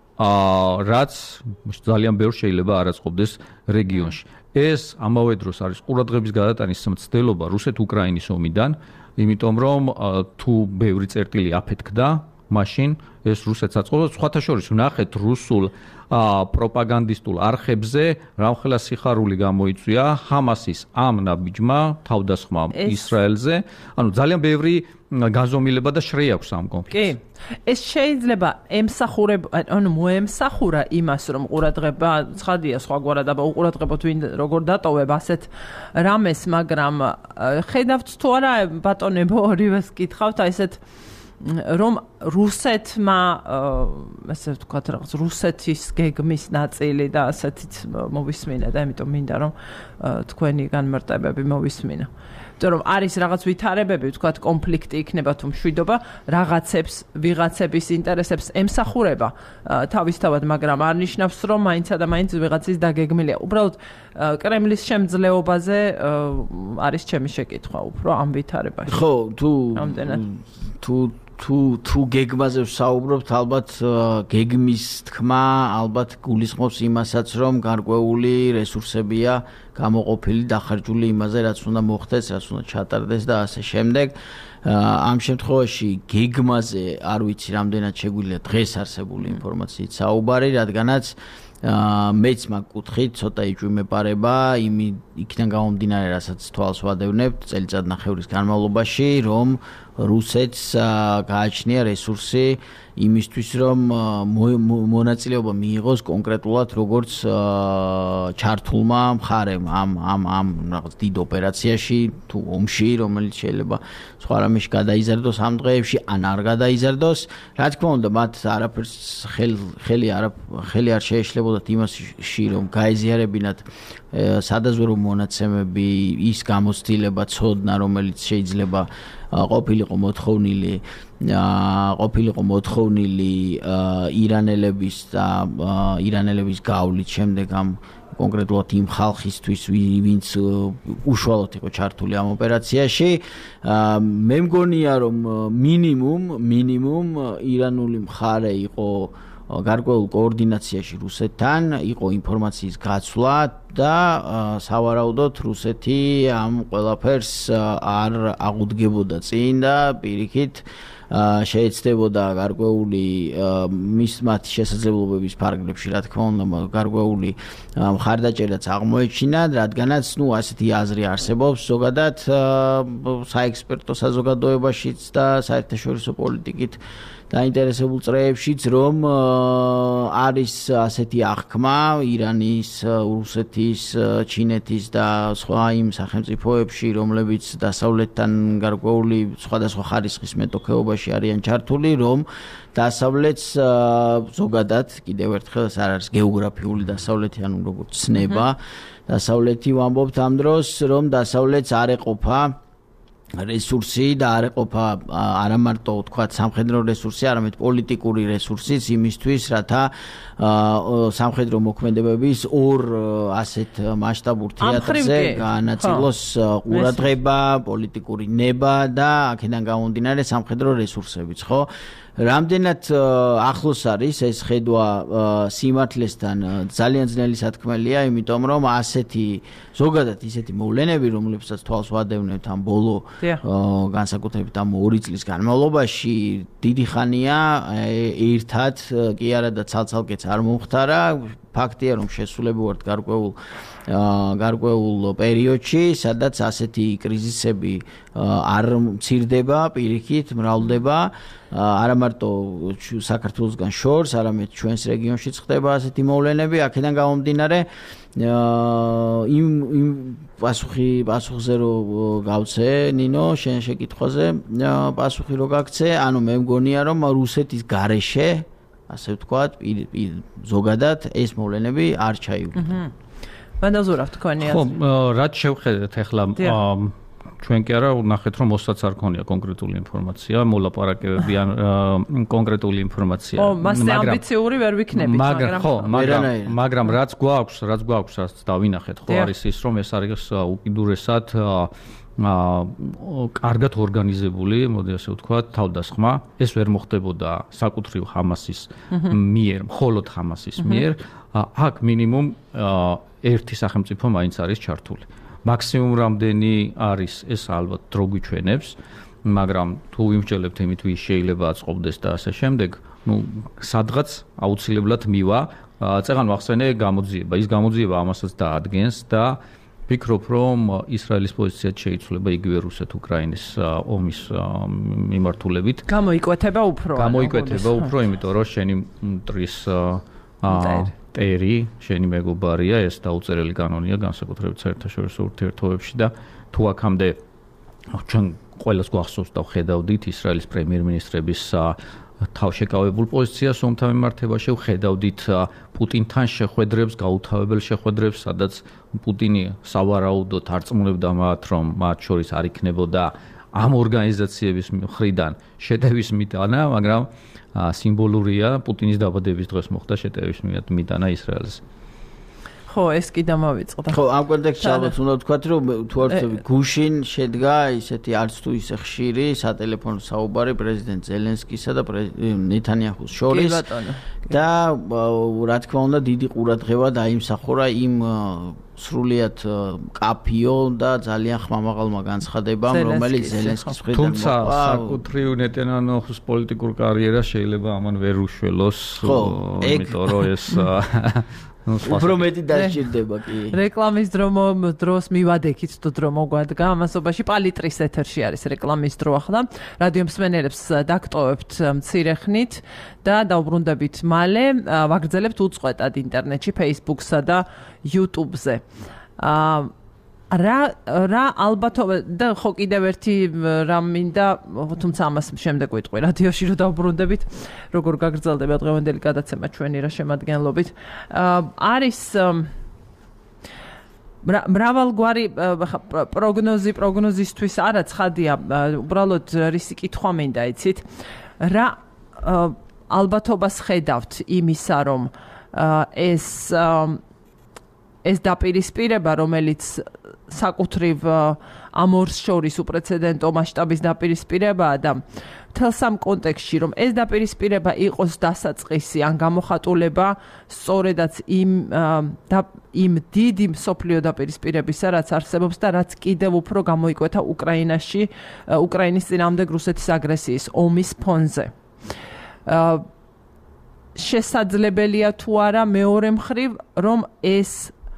რაც ძალიან ბევრს შეიძლება არ აწყობდეს რეგიონში. ეს ამავე დროს არის ყურადღების გადატანის მცდელობა რუსეთ-უკრაინის ომიდან, იმიტომ რომ თუ ბევრი წერტილი აფეთქდა, მაშინ ეს რუსეთს აწყობს. სხვათა შორის ვნახეთ რუსულ პროპაგანდისტულ არხებზე რამხელა სიხარული გამოიწვია ჰამასის ამ ნაბიჯმა თავდასხმამ ისრაელზე. ანუ ძალიან ბევრი განზომილება და შრე აქვს ამ კონფლიქტს. კი. ეს შეიძლება ემსახურება, ანუ მოემსახურა იმას, რომ ყურადღება ცხადია სხვაგვარად, აბა უყურადღებოთ ვინ როგორ დატოვებ ასეთ რამეს, მაგრამ ხედავთ თუ არა ბატონებო ორივეს კითხავთ, აი ესეთ რომ რუსეთმა ასე ვთქვათ რაღაც რუსეთის გეგმის ნაწილი და ასეთიც მოვისმინა და ამიტომ მინდა რომ თქვენი განმარტებები მოვისმინა. იმიტომ რომ არის რაღაც ვითარებები, ვთქვათ კონფლიქტი იქნება თუ მშვიდობა, რაღაცებს ვიღაცების ინტერესებს ემსახურება თავისთავად, მაგრამ არ ნიშნავს რომ მაინცა და მაინც ვიღაცის დაგეგმილია. უბრალოდ კრემლის შემძლეობაზე არის ჩემი შეკითხვა უფრო ამ ვითარებაში. ხო, თუ თუ თუ თუ გეგმაზე ვსაუბრობთ, ალბათ გეგმის თქმა ალბათ გულისხმობს იმასაც, რომ გარკვეული რესურსებია გამოყოფილი დახარჯული იმაზე, რაც უნდა მოხდეს, რაც უნდა ჩატარდეს და ასე შემდეგ. ამ შემთხვევაში გეგმაზე არ ვიცი რამდენად შეგვიძლია დღეს არსებული ინფორმაციით საუბარი, რადგანაც მეც მაგ კუთხით ცოტა იჭვიმეპარება იმ იქიდან გამომდინარე, რასაც თვალს ვადევნებთ წელიწადნახევრის განმავლობაში, რომ რუსეთს გააჩნია რესურსი იმისთვის რომ მონაწილეობა მიიღოს კონკრეტულად როგორც ჩართულმა მხარემ ამ ამ ამ რაღაც დიდ ოპერაციაში თუ ომში, რომელიც შეიძლება სხვა რამეში გადაიზარდოს ამ დღეებში, ან არ გადაიზარდოს. Რა თქმა უნდა, მათ არაფერს ხელი არ ხელი არ შეეშლებოდათ იმაში, რომ გაეზიარებინათ სადაზვერო მონაცემები, ის გამოცდილება, ცოდნა, რომელიც შეიძლება ყოფილიყო მოთხოვნილი ყოფილიყო მოთხოვნილი ირანელების და ირანელების გავლით შემდეგ ამ კონკრეტულად იმ ხალხისთვის, ვინც უშუალოდ იყო ჩართული ამ ოპერაციაში. მე მგონია, რომ მინიმუმ მინიმუმ ირანული მხარე იყო გარკვეულ კოორდინაციაში რუსეთთან, იყო ინფორმაციის გაცვლა და სავარაუდოდ რუსეთი ამ ყველაფერს არ აღუდგებოდა წინ და პირიქით შეეცდებოდა გარკვეული მის მათი შესაძლებლობების ფარგლებში, რა თქმა უნდა, გარკვეული მხარდაჭერაც აღმოეჩინათ, რადგანაც ნუ ასეთი აზრი არსებობს ზოგადად საექსპერტო საზოგადოებაშიც და საერთაშორისო პოლიტიკით დაინტერესებულ წრეებშიც, რომ არის ასეთი აღქმა ირანის, რუსეთის, ჩინეთის და სხვა იმ სახელმწიფოებში, რომლებიც დასავლეთთან გარკვეული სხვადასხვა ხარისხის მეტოქეობაში არიან ჩართული, რომ დასავლეთს ზოგადად კიდევ ერთხელ ეს არ არის გეოგრაფიული დასავლეთი, ანუ როგორც ცნება, დასავლეთი ვამბობთ ამ დროს, რომ დასავლეთს არ ეყოფა რესურსი და არ ეყოფა არა მარტო თქვა სამხედრო რესურსი, არამედ პოლიტიკური რესურსიც იმისთვის, რათა სამხედრო მოქმედებების ორ ასეთ მასშტაბურ თეატრზე განაწილოს ყურადღება, პოლიტიკური ნება და აქედან გამომდინარე სამხედრო რესურსებიც, ხო? რამდენად ახლოს არის ეს ხედვა სიმართლესთან ძალიან ძნელი სათქმელია, იმიტომ რომ ასეთი ზოგადად ისეთი მოვლენები, რომლებსაც თვალს ვადევნებთ ამ ბოლო განსაკუთრებით ამ ორი წლის განმავლობაში, დიდი ხანია ერთად კი არა და ცალ-ცალკეც არ მომხდარა. ფაქტია, რომ შესულები ვართ გარკვეულ გარკვეულ პერიოდში, სადაც ასეთი კრიზისები არ მცირდება, პირიქით მრავლდება, არა მარტო საქართველოსგან შორს, არამედ ჩვენს რეგიონშიც ხდება ასეთი მოვლენები, აქედან გამომდინარე იმ იმ პასუხი პასუხზე რო გავცე ნინო შენ შეკითხვაზე პასუხი რო გაგცე, ანუ მე მგონია რომ რუსეთის გარეშე ასე ვთქვათ, ზოგადად ეს მოვლენები არ ჩაივლინა. ვანდაზურავ თქვენი აზრი. ხო, რაც შევხედეთ ახლა ჩვენ კი არა ვნახეთ რომ მოსსაც არ ქონია კონკრეტული ინფორმაცია, მოლაპარაკებები ან კონკრეტული ინფორმაცია. ო, მასე ამბიციური ვერ ვიქნებით, მაგრამ ხო, მაგრამ მაგრამ რაც გვაქვს, რაც გვაქვს, რაც დავინახეთ, ხო არის ის რომ ეს არის უკიდურესად კარგად ორგანიზებული, მოდი ასე ვთქვათ, თავდასხმა. ეს ვერ მოხდებოდა საკუთრივ ჰამასის მიერ, მხოლოდ ჰამასის მიერ. აქ მინიმუმ ერთი სახელმწიფო მაინც არის ჩართული. მაქსიმუმ რამდენი არის, ეს ალბათ დრო გვიჩვენებს, მაგრამ თუ ვიმსჯელებთ იმით, ვის შეიძლება აწყობდეს და ასე შემდეგ, ну, სადღაც აუცილებლად მივა. წეგან ვახსენე გამოძიება, ის გამოძიება ამასაც დაადგენს და ვფიქრობ, რომ ისრაელის პოზიციაც შეიცვლება იგივე რუსეთ-უკრაინის ომის მიმართულებით. გამოიკვეთება უფრო. გამოიკვეთება უფრო, იმიტომ რომ შენი მტრის ტერი, შენი მეგობარია, ეს დაუწერელი კანონია განსაკუთრებით საერთაშორისო ურთიერთობებში და თუ აქამდე ჩვენ ყველას გვახსოვს და ხედავდით ისრაელის პრემიერ-მინისტრების თავშეკავებულ პოზიციას ომთან მიმართებაში, ვხედავდით პუტინთან შეხვედრებს, გაუთავებელ შეხვედრებს, სადაც პუტინი სავარაუდოდ არწმუნებდა მათ, რომ მათ შორის არ იქნებოდა ამ ორგანიზაციების მხრიდან შეტევის მიტანა, მაგრამ სიმბოლურია, პუტინის დაბადების დღეს მოხდა შეტევის მიტანა ისრაელს. ხო, ეს კი დამავიწყდა. ხო, ამ კონტექსტში ალბათ უნდა ვთქვათ, რომ თუ არ ვთქვი, გუშინ შედგა ისეთი არც თუ ისე ხშირი სატელეფონო საუბარი პრეზიდენტ ზელენსკისა და ნეთანიაჰუს შორის და რა თქმა უნდა, დიდი ყურადღება დაიმსახურა იმ სრულიად კაფიო და ძალიან ხმამაღალმა განცხადებამ, რომელიც ზელენსკის მხრიდან მოყვა. თუმცა საკუთრივ ნეთანიაჰუს პოლიტიკურ კარიერას შეიძლება ამან ვერ უშველოს, იმიტომ რომ ეს უფრო მეტი დასჭირდება კი. რეკლამის დროს მივადექით თუ დრო მოგვადგა ამასობაში პალიტრის ეთერში არის რეკლამის დრო ახლა. რადიო მსმენელებს დაგტოვებთ მცირე ხნით და დაუბრუნდებით მალე, ვაგრძელებთ უწყვეტად ინტერნეტში, Facebook-სა და YouTube-ზე. აა რა რა ალბათობა და ხო კიდევ ერთი რამ მინდა, თუმცა ამას შემდეგ ვიტყვი რადიოში რომ დავბრუნდებით, როგორ გაგრძელდება დღევანდელი გადაცემა ჩვენი რა შემადგენლობით. არის მრავალგვარი პროგნოზი პროგნოზისთვის არა ცხადია, უბრალოდ რისი კითხვა მინდა იცით, რა ალბათობას ხედავთ იმისა, რომ ეს ეს დაპირისპირება, რომელიც საკუთრივ ამ ორს შორის უპრეცედენტო მასშტაბის დაპირისპირებაა და მთელს ამ კონტექსტში, რომ ეს დაპირისპირება იყოს დასაწყისი ან გამოხატულება სწორედაც იმ იმ დიდი მსოფლიო დაპირისპირებისა, რაც არსებობს და რაც კიდევ უფრო გამოიკვეთა უკრაინაში, უკრაინის წინააღმდეგ რუსეთის აგრესიის ომის ფონზე. შესაძლებელია თუ არა მეორე მხრივ, რომ ეს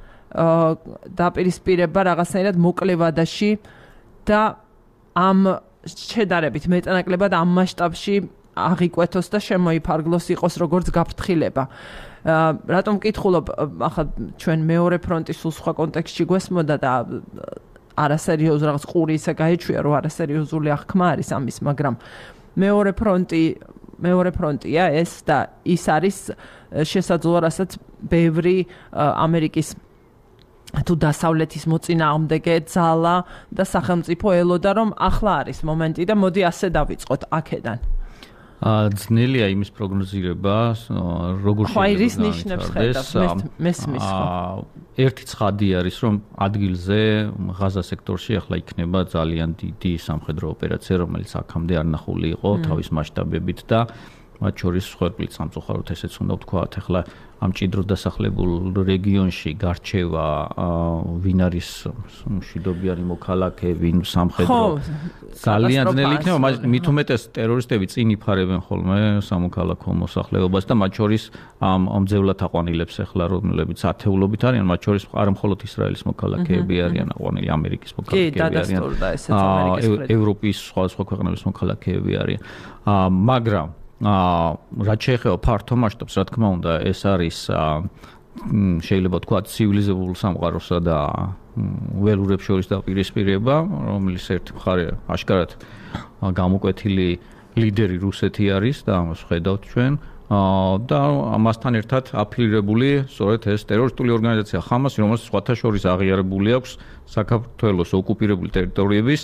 დაპირისპირება რაღაცნაირად მოკლე ვადაში და ამ შედარებით მეტნაკლებად ამ მასშტაბში აღიკვეთოს და შემოიფარგლოს იყოს როგორც გაფრთხილება. რატომ ვკითხულობ, ახლა ჩვენ მეორე ფრონტის სულ სხვა კონტექსტში გვესმოდა და არასერიოზ რაღაც ყური ისე გაეჩვია, რომ არასერიოზული აღქმა არის ამის, მაგრამ მეორე ფრონტი მეორე ფრონტია ეს და ის არის შესაძლოა, რასაც ბევრი ამერიკის თუ დასავლეთის მოწინააღმდეგე ძალა და სახელმწიფო ელოდა, რომ ახლა არის მომენტი და მოდი ასე დავიწყოთ აქედან. ძნელია იმის პროგნოზირება, როგორ შეიძლება მესმის. ერთი ცხადი არის, რომ ადგილზე ღაზა სექტორში ახლა იქნება ძალიან დიდი სამხედრო ოპერაცია, რომელიც აქამდე არ ნახული იყო თავის მასშტაბებით და მათ შორის ხერხბლით სამწუხაროდ ესეც უნდა ვთქვათ, ახლა ამ ჭიდროდ დასახლებულ რეგიონში გარჩევა ვინ არის მშვიდობიანი მოქალაქე, ვინ სამხედრო ძალიან ძნელი იქნება, მით უმეტეს ტერორისტები წინ იფარებენ ხოლმე სამოქალაქო მოსახლეობას და მათ შორის ამ ამძევლად აყვანილებს ახლა რომლებიც ათეულობით არიან, მათ შორის არა მხოლოდ ისრაელის მოქალაქეები არიან აყვანილი, ამერიკის მოქალაქეები არიან, ევროპის სხვადასხვა ქვეყნების მოქალაქეები არიან, მაგრამ რაც შეეხება ფართო მასშტაბს, რა თქმა უნდა, ეს არის შეიძლება თქვა ცივილიზებულ სამყაროსა და ველურებს შორის დაპირისპირება, რომელიც ერთი მხარე აშკარად გამოკვეთილი ლიდერი რუსეთი არის და ამას ხედავთ ჩვენ და ამასთან ერთად აფილირებული სწორედ ეს ტერორისტული ორგანიზაცია ხამასი, რომელსაც სხვათა შორის აღიარებული აქვს საქართველოს ოკუპირებული ტერიტორიების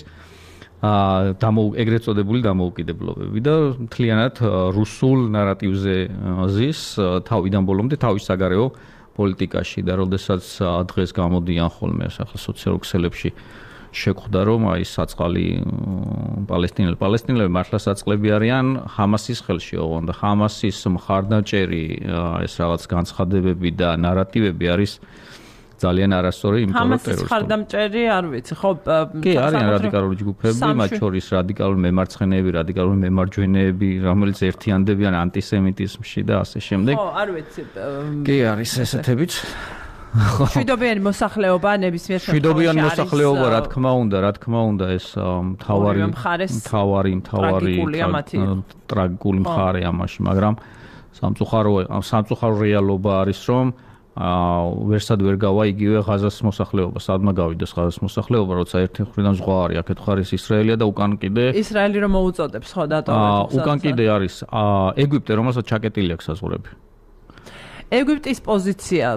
ეგრეთ წოდებული დამოუკიდებლობები და მთლიანად რუსულ ნარატივზე ზის თავიდან ბოლომდე თავის საგარეო პოლიტიკაში და როდესაც დღეს გამოდიან ხოლმე ახლა სოციალურ ქსელებში შეხვდა, რომ აი საწყალი პალესტინელი პალესტინელები მართლა საწყლები არიან ჰამასის ხელში, ოღონდ და ჰამასის მხარდამჭერი ეს რაღაც განცხადებები და ნარატივები არის ძალიან არასწორი, იმიტომ რომ ტერორისტული. ჰამასის მხარდამჭერი არ ვიცი, ხო? კი, არიან რადიკალური ჯგუფები, მათ შორის რადიკალური მემარცხენეები, რადიკალური მემარჯვენეები, რომელიც ერთიანდებიან ანტისემიტიზმში და ასე შემდეგ. ხო, არ ვიცი. კი, არის ესეთებიც. მშვიდობიანი მოსახლეობა ნებისმიერ შემთხვევაში. მშვიდობიანი მოსახლეობა, რა თქმა უნდა, რა თქმა უნდა, ეს მთავარი მთავარი მთავარი ტრაგიკული მხარე ამაში, მაგრამ სამწუხარო სამწუხარო რეალობა არის, რომ ვერსად ვერ გავა იგივე ღაზას მოსახლეობა, სადმა გავიდეს ღაზას მოსახლეობა, როცა ერთი მხრიდან ზღვა არის, აქეთ მხარ ის ისრაელია და უკან კიდე ისრაელი რომ მოუწოდებს ხო დატოვებას. უკან კიდე არის ეგვიპტე, რომელსაც ჩაკეტილი აქვს საზღვრები. ეგვიპტის პოზიცია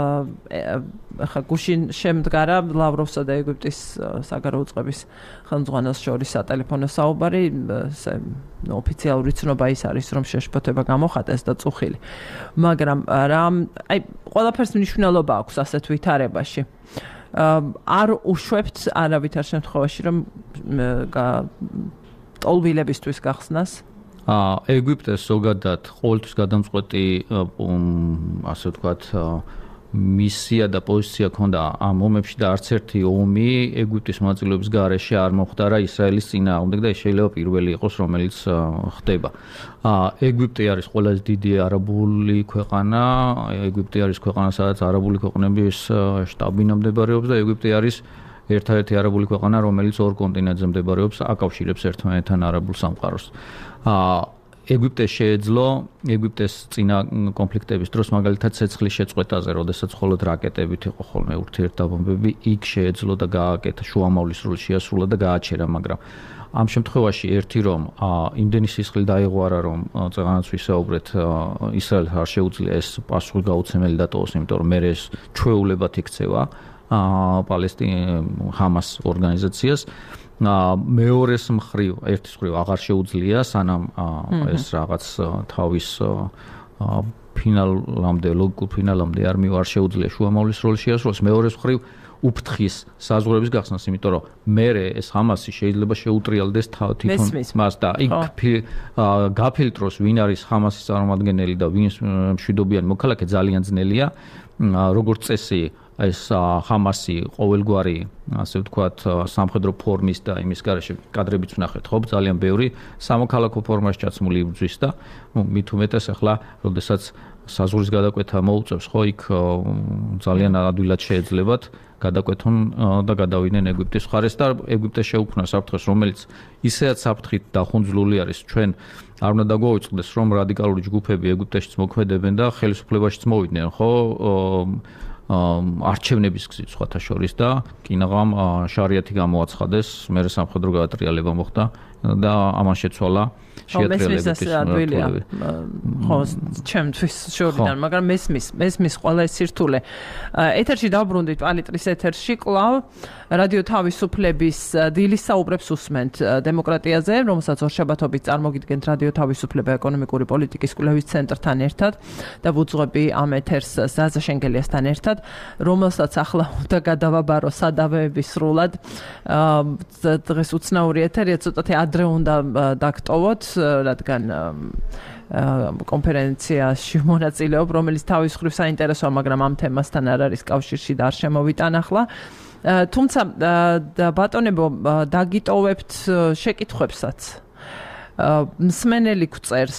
ხა გუშინ შემდგარა ლავროვსა და ეგვიპტის საგარეო წყების ხელმძღვანელს შორის სატელეფონო საუბარი, ოფიციალური ცნობა ის არის, რომ შეშფოთება გამოხატეს და წუხილი. მაგრამ რა აი ყველაფერს მნიშვნელობა აქვს ასეთ ვითარებაში. არ უშვებთ არავითარ შემთხვევაში, რომ ტოლვილებისთვის გახსნას ეგვიპტეს ზოგადად ყოველთვის გადამწყვეტი ასე ვთქვათ მისია და პოზიცია ქონდა ამ ომებში და არც ერთი ომი ეგვიპტის მონაწილეობის გარეშე არ მოხდა ისრაელის წინააღმდეგ და შეიძლება პირველი იყოს რომელიც ხდება. ეგვიპტე არის ყველაზე დიდი არაბული ქვეყანა, ეგვიპტე არის ქვეყანა სადაც არაბული ქვეყნების შტაბი მდებარეობს და ეგვიპტე არის ერთადერთი არაბული ქვეყანა რომელიც ორ კონტინენტზე მდებარეობს, აკავშირებს ერთმანეთთან არაბულ სამყაროს. ეგვიპტეს შეეძლო ეგვიპტეს წინა კონფლიქტების დროს მაგალითად ცეცხლის შეწყვეტაზე, როდესაც მხოლოდ რაკეტებით იყო ხოლმე ურთიერთდაბომბები, იქ შეეძლო და გააკეთა შუამავლის როლი შეასრულა და გააჩერა, მაგრამ ამ შემთხვევაში ერთი რომ იმდენი სისხლი დაიღوارა რომ წეგანაც ვისაუბრეთ ისრაელს არ შეუძლია ეს პასუხი გაუცემელი დატოვოს, იმიტომ რომ მე ეს ჩვეულებად იქცევა პალესტინ ჰამას ორგანიზაციას. მეორეს მხრივ, ერთის მხრივ აღარ შეუძლია სანამ ეს რაღაც თავის ფინალამდე, ლოგიკურ ფინალამდე არ მივა, არ შეუძლია შუამავლის როლი შეასრულოს. მეორეს მხრივ უფრთხის საზღვრების გახსნას, იმიტომ რომ მერე ეს ჰამასი შეიძლება შეუტრიალდეს თვითონ მას და იქ გაფილტროს ვინ არის ჰამასის წარმომადგენელი და ვინ მშვიდობიანი მოქალაქე ძალიან ძნელია. როგორც წესი ეს ჰამასი ყოველგვარი, ასე ვთქვათ, სამხედრო ფორმის და იმის გარეშე კადრებიც ვნახეთ, ხო, ძალიან ბევრი სამოქალაქო ფორმაში ჩაცმული იბრძვის და მით უმეტეს ახლა, როდესაც საზღვრის გადაკვეთა მოუწევს, ხო, იქ ძალიან ადვილად შეეძლებათ გადაკვეთონ და გადავიდნენ ეგვიპტის მხარეს და ეგვიპტეს შეუქმნა საფრთხეს, რომელიც ისეაც საფრთხით დახუნძლული არის. ჩვენ არ უნდა დაგვაუწყდეს, რომ რადიკალური ჯგუფები ეგვიპტეშიც მოქმედებენ და ხელისუფლებაშიც მოვიდნენ, ხო, არჩევნების გზით სხვათა შორის და კინაღამ შარიათი გამოაცხადეს, მერე სამხედრო გადატრიალება მოხდა და ამან შეცვალა შეატრიალების ხო, ჩემთვის შორიდან, მაგრამ მესმის, მესმის ყველა ეს სირთულე. ეთერში დავბრუნდით პალიტრის ეთერში, კვლავ რადიო თავისუფლების დილის საუბრებს უსმენთ დემოკრატიაზე, რომელსაც ორშაბათობით წარმოგიდგენთ რადიო თავისუფლება ეკონომიკური პოლიტიკის კვლევის ცენტრთან ერთად და ვუძღვები ამ ეთერს ზაზა შენგელიასთან ერთად, რომელსაც ახლა უნდა გადავაბარო სადავეები სრულად. დღეს უცნაური ეთერია, ცოტათი ადრე უნდა დაგტოვოთ, რადგან კონფერენციაში მონაწილეობ, რომელიც თავის მხრივ საინტერესოა, მაგრამ ამ თემასთან არ არის კავშირში და არ შემოვიტან ახლა. თუმცა ბატონებო, დაგიტოვებთ შეკითხვებსაც. მსმენელი გვწერს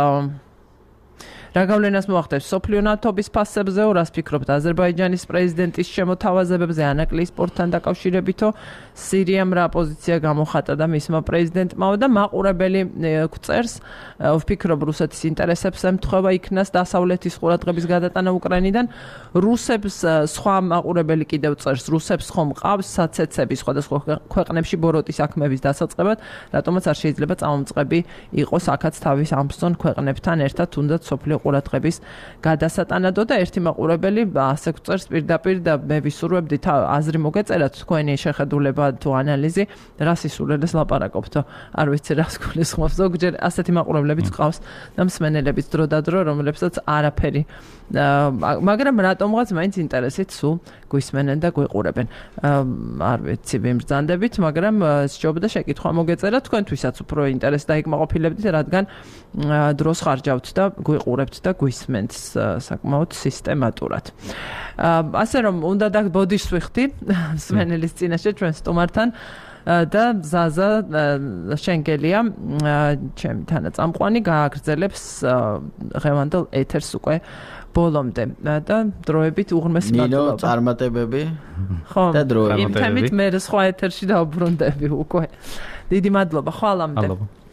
რა გავლენას მოახდენს სოფლიო ნათობის ფასებზე, რას ფიქრობთ აზერბაიჯანის პრეზიდენტის შემოთავაზებებზე ანაკლიის სპორტთან დაკავშირებითო, სირიამ რა პოზიცია გამოხატა და მისმა პრეზიდენტმაო და მაყურებელი გვწერს, ვფიქრობ რუსეთის ინტერესებს ემთხვევა იქნას დასავლეთის ყურადღების გადატანა უკრაინიდან. რუსებს სხვა მაყურებელი კიდევ წერს, რუსებს ხომ ყავს საცეცები სხვადასხვა ქვეყნებში ბოროტის საქმეების დასაწყებად, რატომაც არ შეიძლება წამომწყები იყოს აქაც თავის ამბსტონ ქვეყნებთან ერთად, თუნდაც სოფლიო ყურადღების გადასატანადო და ერთი მაყურებელი ასე გვწერს პირდაპირ და მე ვისურვებდით აზრი მოგეწერათ თქვენი შეხედულება თუ ანალიზი, რა სისულელეს ლაპარაკობთ, არ ვიცი რას გულისხმობს, ზოგჯერ ასეთი მაყურებლებიც ყავს და მსმენელებიც დრო და დრო, რომლებსაც არაფერი, მაგრამ რატომღაც მაინც ინტერესით სულ გვისმენენ და გვიყურებენ. არ ვიცი ვიმბრძანდებით, მაგრამ სჯობდა შეკითხვა მოგეწერათ, თქვენთვისაც უფრო ინტერესი დაიკმაყოფილებდით, რადგან დროს ხარჯავთ და გვიყურებთ და გვისმენთ საკმაოდ სისტემატურად. ასე რომ უნდა და ბოდიშს ვიხდი მსმენელის წინაშე ჩვენ სტუმართან და ზაზა შენგელია, ჩემი თანაწამყვანი, გააგრძელებს ღევანდელ ეთერს უკვე ბოლომდე და დროებით უღრმესი მადლობა. ნინო, წარმატებები ხო, და დროებით. იმ თემით მე სხვა ეთერში დავბრუნდები უკვე. დიდი მადლობა, ხვალამდე.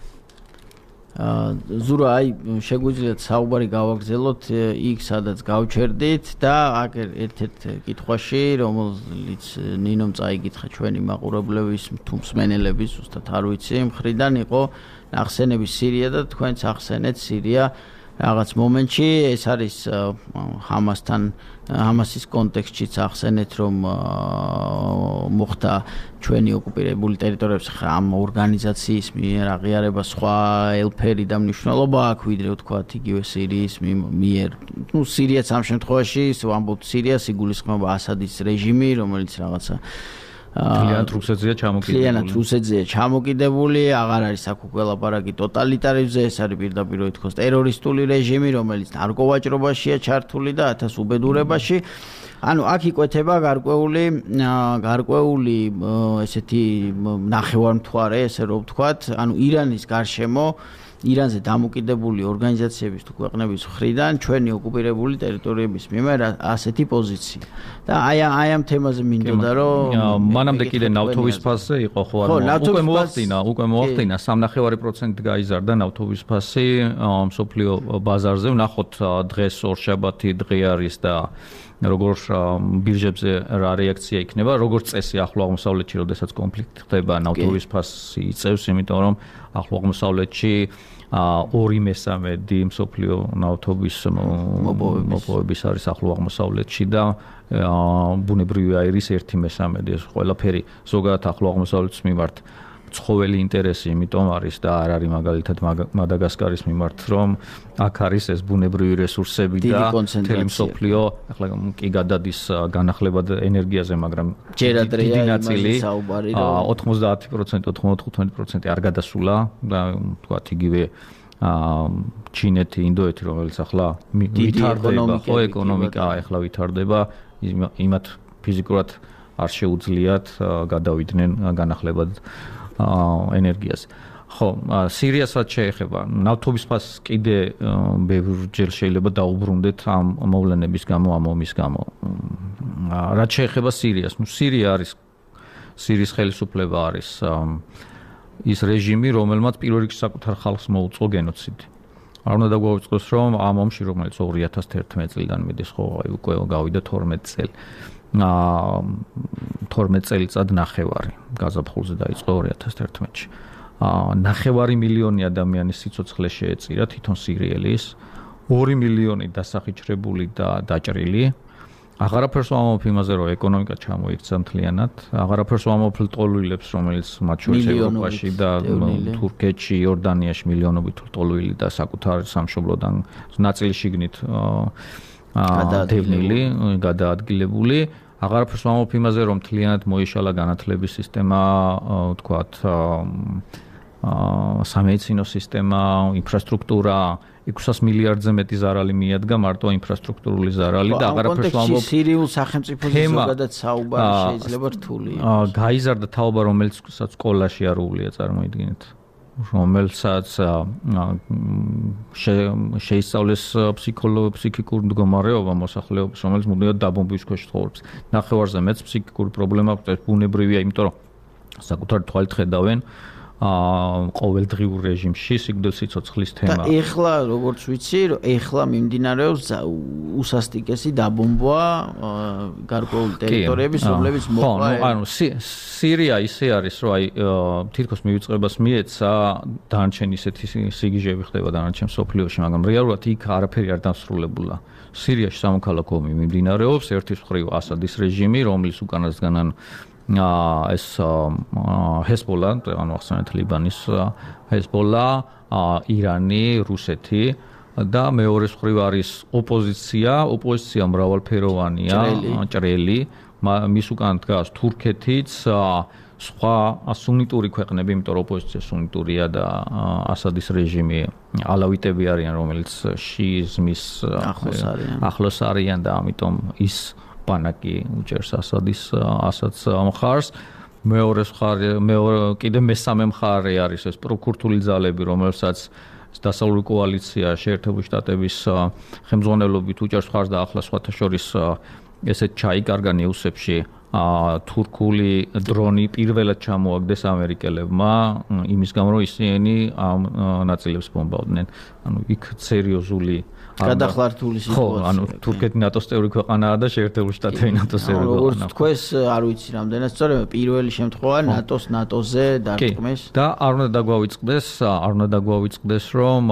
ზურა, აი, შეგვიძლიათ საუბარი გავაგრძელოთ იქ, სადაც გავჩერდით და აქ ერთ-ერთ კითხვაში, რომელიც ნინომ წაიკითხა ჩვენი მაყურებლების თუ მსმენელების, ზუსტად არ ვიცი, მხრიდან იყო ნახსენები სირია და თქვენც ახსენეთ სირია რაღაც მომენტში, ეს არის ჰამასთან, ჰამასის კონტექსტშიც ახსენეთ, რომ მოხდა ჩვენი ოკუპირებული ტერიტორიების ამ ორგანიზაციის მიერ აღიარება სხვა ელფერი და მნიშვნელობა აქვს, ვიდრე ვთქვათ იგივე სირიის მიერ. ნუ სირიაც ამ შემთხვევაში, ვამბობთ სირიას, იგულისხმება ასადის რეჟიმი, რომელიც რაღაცა ძალიან რუსეთზეა ჩამოკიდებული. ძალიან რუსეთზეა ჩამოკიდებული, აღარ არის აქ უკვე ლაპარაკი ტოტალიტარიზმზე, ეს არის პირდაპირ ითქოს ტერორისტული რეჟიმი, რომელიც ნარკოვაჭრობაშია ჩართული და ათას უბედურებაში. ანუ აქ იკვეთება გარკვეული გარკვეული ესეთი ნახევარმთვარე, ესე რომ ვთქვათ, ანუ ირანის გარშემო ირანზე დამოკიდებული ორგანიზაციების თუ ქვეყნების მხრიდან ჩვენი ოკუპირებული ტერიტორიების მიმართ ასეთი პოზიცია. და აი აი ამ თემაზე მინდოდა რომ მანამდე კიდე ნავთობის ფასზე იყო ხო არა უკვე მოახდინა უკვე მოახდინა სამნახევარი პროცენტი გაიზარდა ნავთობის ფასი მსოფლიო ბაზარზე. ვნახოთ დღეს ორშაბათი დღე არის და როგორ ბირჟებზე რა რეაქცია იქნება, როგორც წესი ახლო აღმოსავლეთში, როდესაც კონფლიქტი ხდება, ნავთობის ფასი იწევს, იმიტომ რომ ახლო აღმოსავლეთში ორი მესამედი მსოფლიო ნავთობის მოპოვების არის ახლო აღმოსავლეთში და ბუნებრივი აირის ერთი მესამედი. ეს ყველაფერი ზოგადად ახლო აღმოსავლეთის მიმართ ცხოველი ინტერესი, იმიტომ არის და არ არის მაგალითად მადაგასკარის მიმართ, რომ აქ არის ეს ბუნებრივი რესურსები და მთელი მსოფლიო, ახლა კი გადადის განახლებად ენერგიაზე, მაგრამ ჯერადრეა ნაწილი ოცდაათი პროცენტი ოცდათხუთმეტი პროცენტი არ გადასულა და თქვათ იგივე ჩინეთი, ინდოეთი, რომელიც ახლა ვითარდება, ხო ეკონომიკა ახლა ვითარდება, იმათ ფიზიკურად არ შეუძლიათ გადავიდნენ განახლებად ენერგიას. ხო, სირიასაც შეეხება. ნავთობის ფასს კიდე ბევრჯერ შეიძლება დაუბრუნდეთ ამ მოვლენების გამო, ამ ომის გამო. რაც შეეხება სირიას, ნუ სირია არის სირიის ხელისუფლება არის ის რეჟიმი, რომელმაც პირველ რიგში საკუთარ ხალხს მოუწყო გენოციდი. არ უნდა დაგვაუწყოს, რომ ამ ომში, რომელიც ორი ათას თერთმეტი წლიდან მიდის, ხო, აი უკვე გავიდა თორმეტი წელი. თორმეტი წელიწად ნახევარი გაზაფხულზე დაიწყო ორი ათას თერთმეტში. ნახევარი მილიონი ადამიანის სიცოცხლე შეეწირა თვითონ სირიელის, ორი მილიონი დასახიჩრებული და დაჭრილი. აღარაფერს ვამბობ იმაზე, რომ ეკონომიკა ჩამოიქცა მთლიანად, აღარაფერს ვამბობ ლტოლვილებს, რომელიც მათ შორის ევროპაში და თურქეთში, იორდანიაში მილიონობით ლტოლვილი და საკუთარ სამშობლოდან ნაწილი შიგნით გადაადგილებული, გადაადგილებული. აღარაფერს ვამბობ იმაზე, რომ მთლიანად მოიშალა განათლების სისტემა, ვთქვათ, სამედიცინო სისტემა, ინფრასტრუქტურა, ექვსას მილიარდზე მეტი ზარალი მიადგა მარტო ინფრასტრუქტურული ზარალი და აღარაფერს ვამბობ სირიულ სახელმწიფოზე ზოგადად საუბარი შეიძლება რთული იყოს. გაიზარდა თაობა, რომელსაც სკოლაში არ უვლია წარმოიდგინეთ. რომელსაც შეისწავლეს ფსიქიკურ მდგომარეობა მოსახლეობის, რომელიც მუდმივად დაბომბვის ქვეშ ცხოვრობს. ნახევარზე მეც ფსიქიკური პრობლემა აქვს, ბუნებრივია, იმიტომ რომ საკუთარ თვალით ხედავენ ყოველდღიურ რეჟიმში სიკვდილის სიცოცხლის თემა. და ეხლა როგორც ვიცი, რომ ეხლა მიმდინარეობს უსასტიკესი დაბომბვა გარკვეული ტერიტორიების, რომლებიც მოყვა. ანუ სირია ისე არის, რომ აი თითქოს მივიწყებას მიეცა დანარჩენი ისეთი სიგიჟეები ხდება დანარჩენ მსოფლიოში, მაგრამ რეალურად იქ არაფერი არ დასრულებულა. სირიაში სამოქალაქო ომი მიმდინარეობს, ერთის მხრივ ასადის რეჟიმი, რომლის უკანასგანან ეს ჰეზბოლა, ანუ ახსენეთ ლიბანის ჰეზბოლა, ირანი, რუსეთი და მეორეს მხრივ არის ოპოზიცია, ოპოზიცია მრავალფეროვანია, ჭრელი, მის უკან დგას თურქეთიც, სხვა სუნიტური ქვეყნები, იმიტომ რომ ოპოზიცია სუნიტურია და ასადის რეჟიმი ალავიტები არიან, რომელიც შიიზმის ახლოს არიან და ამიტომ ის ბანაკი უჭერს ასადის ასადს მხარს. მეორე მხარე, მეორე კიდე მესამე მხარე არის ეს პროკურთული ძალები, რომელსაც დასავლური კოალიცია შეერთებული შტატების ხელმძღვანელობით უჭერს მხარს და ახლა სხვათა შორის ესეთ ჩაიკარგა ნიუსებში თურქული დრონი პირველად ჩამოაგდეს ამერიკელებმა იმის გამო რომ ისინი ამ ნაწილებს ბომბავდნენ. ანუ იქ სერიოზული გადახლართული სიტუაცია. ხო, ანუ თურქეთი ნატოს წევრი ქვეყანაა და შეერთებული შტატები ნატოს წევრი ქვეყანაა. როგორც თქვეს, არ ვიცი რამდენად სწორია, პირველი შემთხვევა ნატოს ნატოზე დარტყმის. და არ უნდა დაგვავიწყდეს, არ უნდა დაგვავიწყდეს, რომ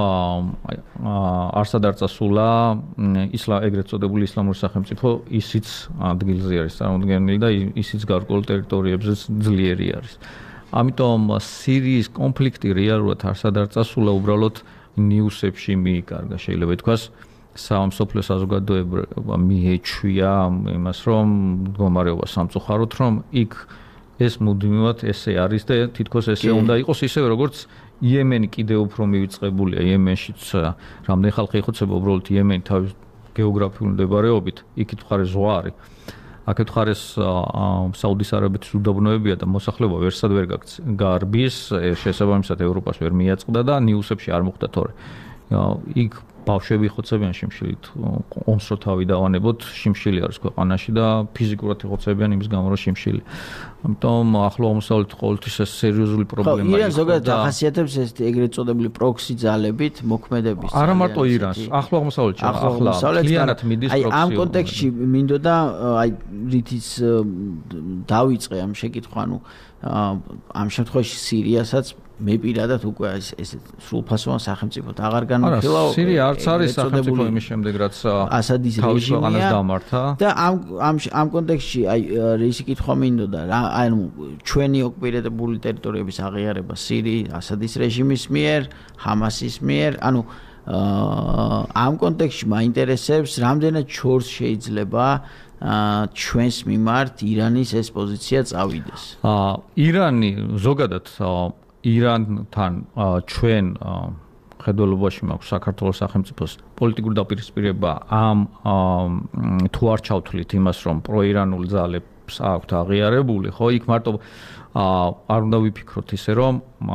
არსად არ წასულა ისლამ ეგრეთ წოდებული ისლამური სახელმწიფო, ისიც ადგილზე არის წარმოდგენილი და ისიც გარკვეულ ტერიტორიებზე ძლიერი არის. ამიტომ სირიის კონფლიქტი რეალურად არსად არ წასულა, უბრალოდ ნიუსებში მიიკარგა, შეიძლება ითქვას, სამსოფლიო საზოგადოება მიეჩვია იმას, რომ მდგომარეობა სამწუხაროდ, რომ იქ ეს მუდმივად ესე არის და თითქოს ესე უნდა იყოს ისევე როგორც იემენი კიდევ უფრო მივიწყებულია იემენშიც რამდენი ხალხი იხოცება უბრალოდ იემენი თავის გეოგრაფიული მდებარეობით იქით მხარე ზღვა არის აქეთ მხარეს საუდის არაბეთის უდაბნოებია და მოსახლეობა ვერსად ვერ გარბის შესაბამისად ევროპას ვერ მიაწყდა და ნიუსებში არ მოხდა თორე იქ ბავშვები იხოცებიან შიმშილით ომს რო თავი დავანებოთ შიმშილი არის ქვეყანაში და ფიზიკურად იხოცებიან იმის გამო რომ შიმშილი ამიტომ ახლო აღმოსავლეთ ყოველთვის ეს სერიოზული პრობლემაა ირანს ზოგადად ახასიათებს ეს ეგრეთ წოდებული პროქსი ძალებით მოქმედების არა მარტო ირანს ახლო აღმოსავლეთში ახლა კლიანად მიდის პროქსი აი ამ კონტექსტში მინდოდა აი რითიც დავიწყე ამ შეკითხვა ანუ ამ შემთხვევაში სირიასაც მე პირადად უკვე ეს ეს სრულფასოვან სახელმწიფოდ აღარ განვიხილავ. სირია არც არის სახელმწიფო იმის შემდეგ რაც ასადის რეჟიმია დამართა. და ამ ამ ამ კონტექსტში აი ისი კითხვა მინდოდა რა ანუ ჩვენი ოკუპირებული ტერიტორიების აღიარება სირიის ასადის რეჟიმის მიერ, ჰამასის მიერ, ანუ ამ კონტექსტში მაინტერესებს რამდენად ჩორს შეიძლება ჩვენს მიმართ ირანის ეს პოზიცია წავიდეს. აა ირანი ზოგადად ირანთან ჩვენ ხედველობაში მაქვს საქართველოს სახელმწიფოს პოლიტიკური დაპირისპირება ამ თუ არ ჩავთვლით იმას რომ პროირანულ ძალებს აქვთ აღიარებული ხო იქ მარტო არ უნდა ვიფიქროთ ისე რომ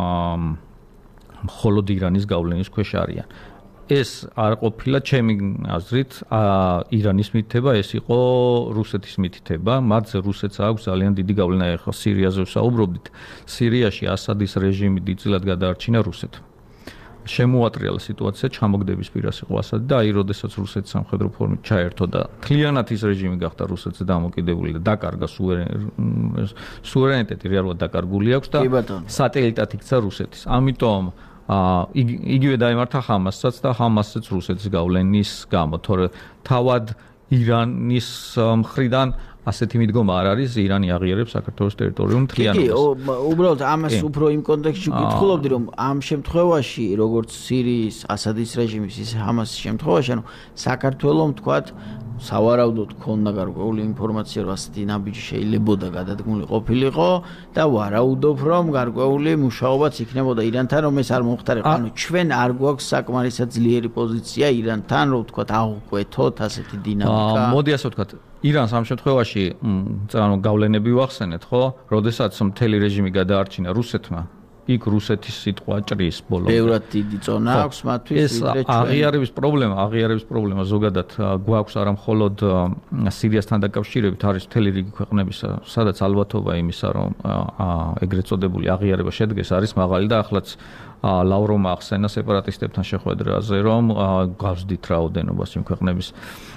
მხოლოდ ირანის გავლენის ქვეშ არიან ეს არ ყოფილა ჩემი აზრით ირანის მითითება ეს იყო რუსეთის მითითება მათზე რუსეთს აქვს ძალიან დიდი გავლენა ეხლა სირიაზე ვსაუბრობდით სირიაში ასადის რეჟიმი დიდწილად გადაარჩინა რუსეთმა შემოატრიალა სიტუაცია ჩამოგდების პირას იყო ასადი და აი როდესაც რუსეთის სამხედრო ფორმით ჩაერთო და მთლიანად ის რეჟიმი გახდა რუსეთზე დამოკიდებული და დაკარგა სუვერენიტეტი რეალურად დაკარგული აქვს და სატელიტად იქცა რუსეთის ამიტომ აა იგივე დაემართა ჰამასაც და ჰამასსაც რუსეთის გავლენის გამო, თორე თავად ირანის მხრიდან ასეთი მიდგომა არ არის, ირანი აღიარებს საქართველოს ტერიტორიულ მთლიანობას. კი, უბრალოდ ამას უფრო იმ კონტექსტში ვკითხულობდი, რომ ამ შემთხვევაში, როგორც სირიის ასადის რეჟიმის, ისე ჰამასის შემთხვევაში, ანუ საქართველოს თქვათ სავარაუდოდ ქონდა გარკვეული ინფორმაცია, რომ ასეთი ნაბიჯი შეიძლებოდა გადადგმული ყოფილიყო და ვარაუდობ, რომ გარკვეული მუშაობაც იქნებოდა ირანთან, რომ ეს არ მომხდარიყო. ანუ ჩვენ არ გვაქვს საკმარისად ძლიერი პოზიცია ირანთან, რომ თქვათ აღვკვეთოთ ასეთი დინამიკა. მოდი ასე ვთქვათ, ირანს ამ შემთხვევაში ანუ გავლენები ვახსენეთ, ხო? როდესაც მთელი რეჟიმი გადაარჩინა რუსეთმა იქ რუსეთის სიტყვა ჭრის ბოლომდე. ბევრად დიდი წონა აქვს მათთვის ვიდრე ჩვენ. ეს აღიარების პრობლემა, აღიარების პრობლემა ზოგადად გვაქვს არა მხოლოდ სირიასთან დაკავშირებით, არის მთელი რიგი ქვეყნებისა, სადაც ალბათობა იმისა, რომ ეგრეთ წოდებული აღიარება შედგეს, არის მაღალი და ახლაც ლავროვმა ახსენა სეპარატისტებთან შეხვედრაზე, რომ გავსდით რაოდენობას იმ ქვეყნების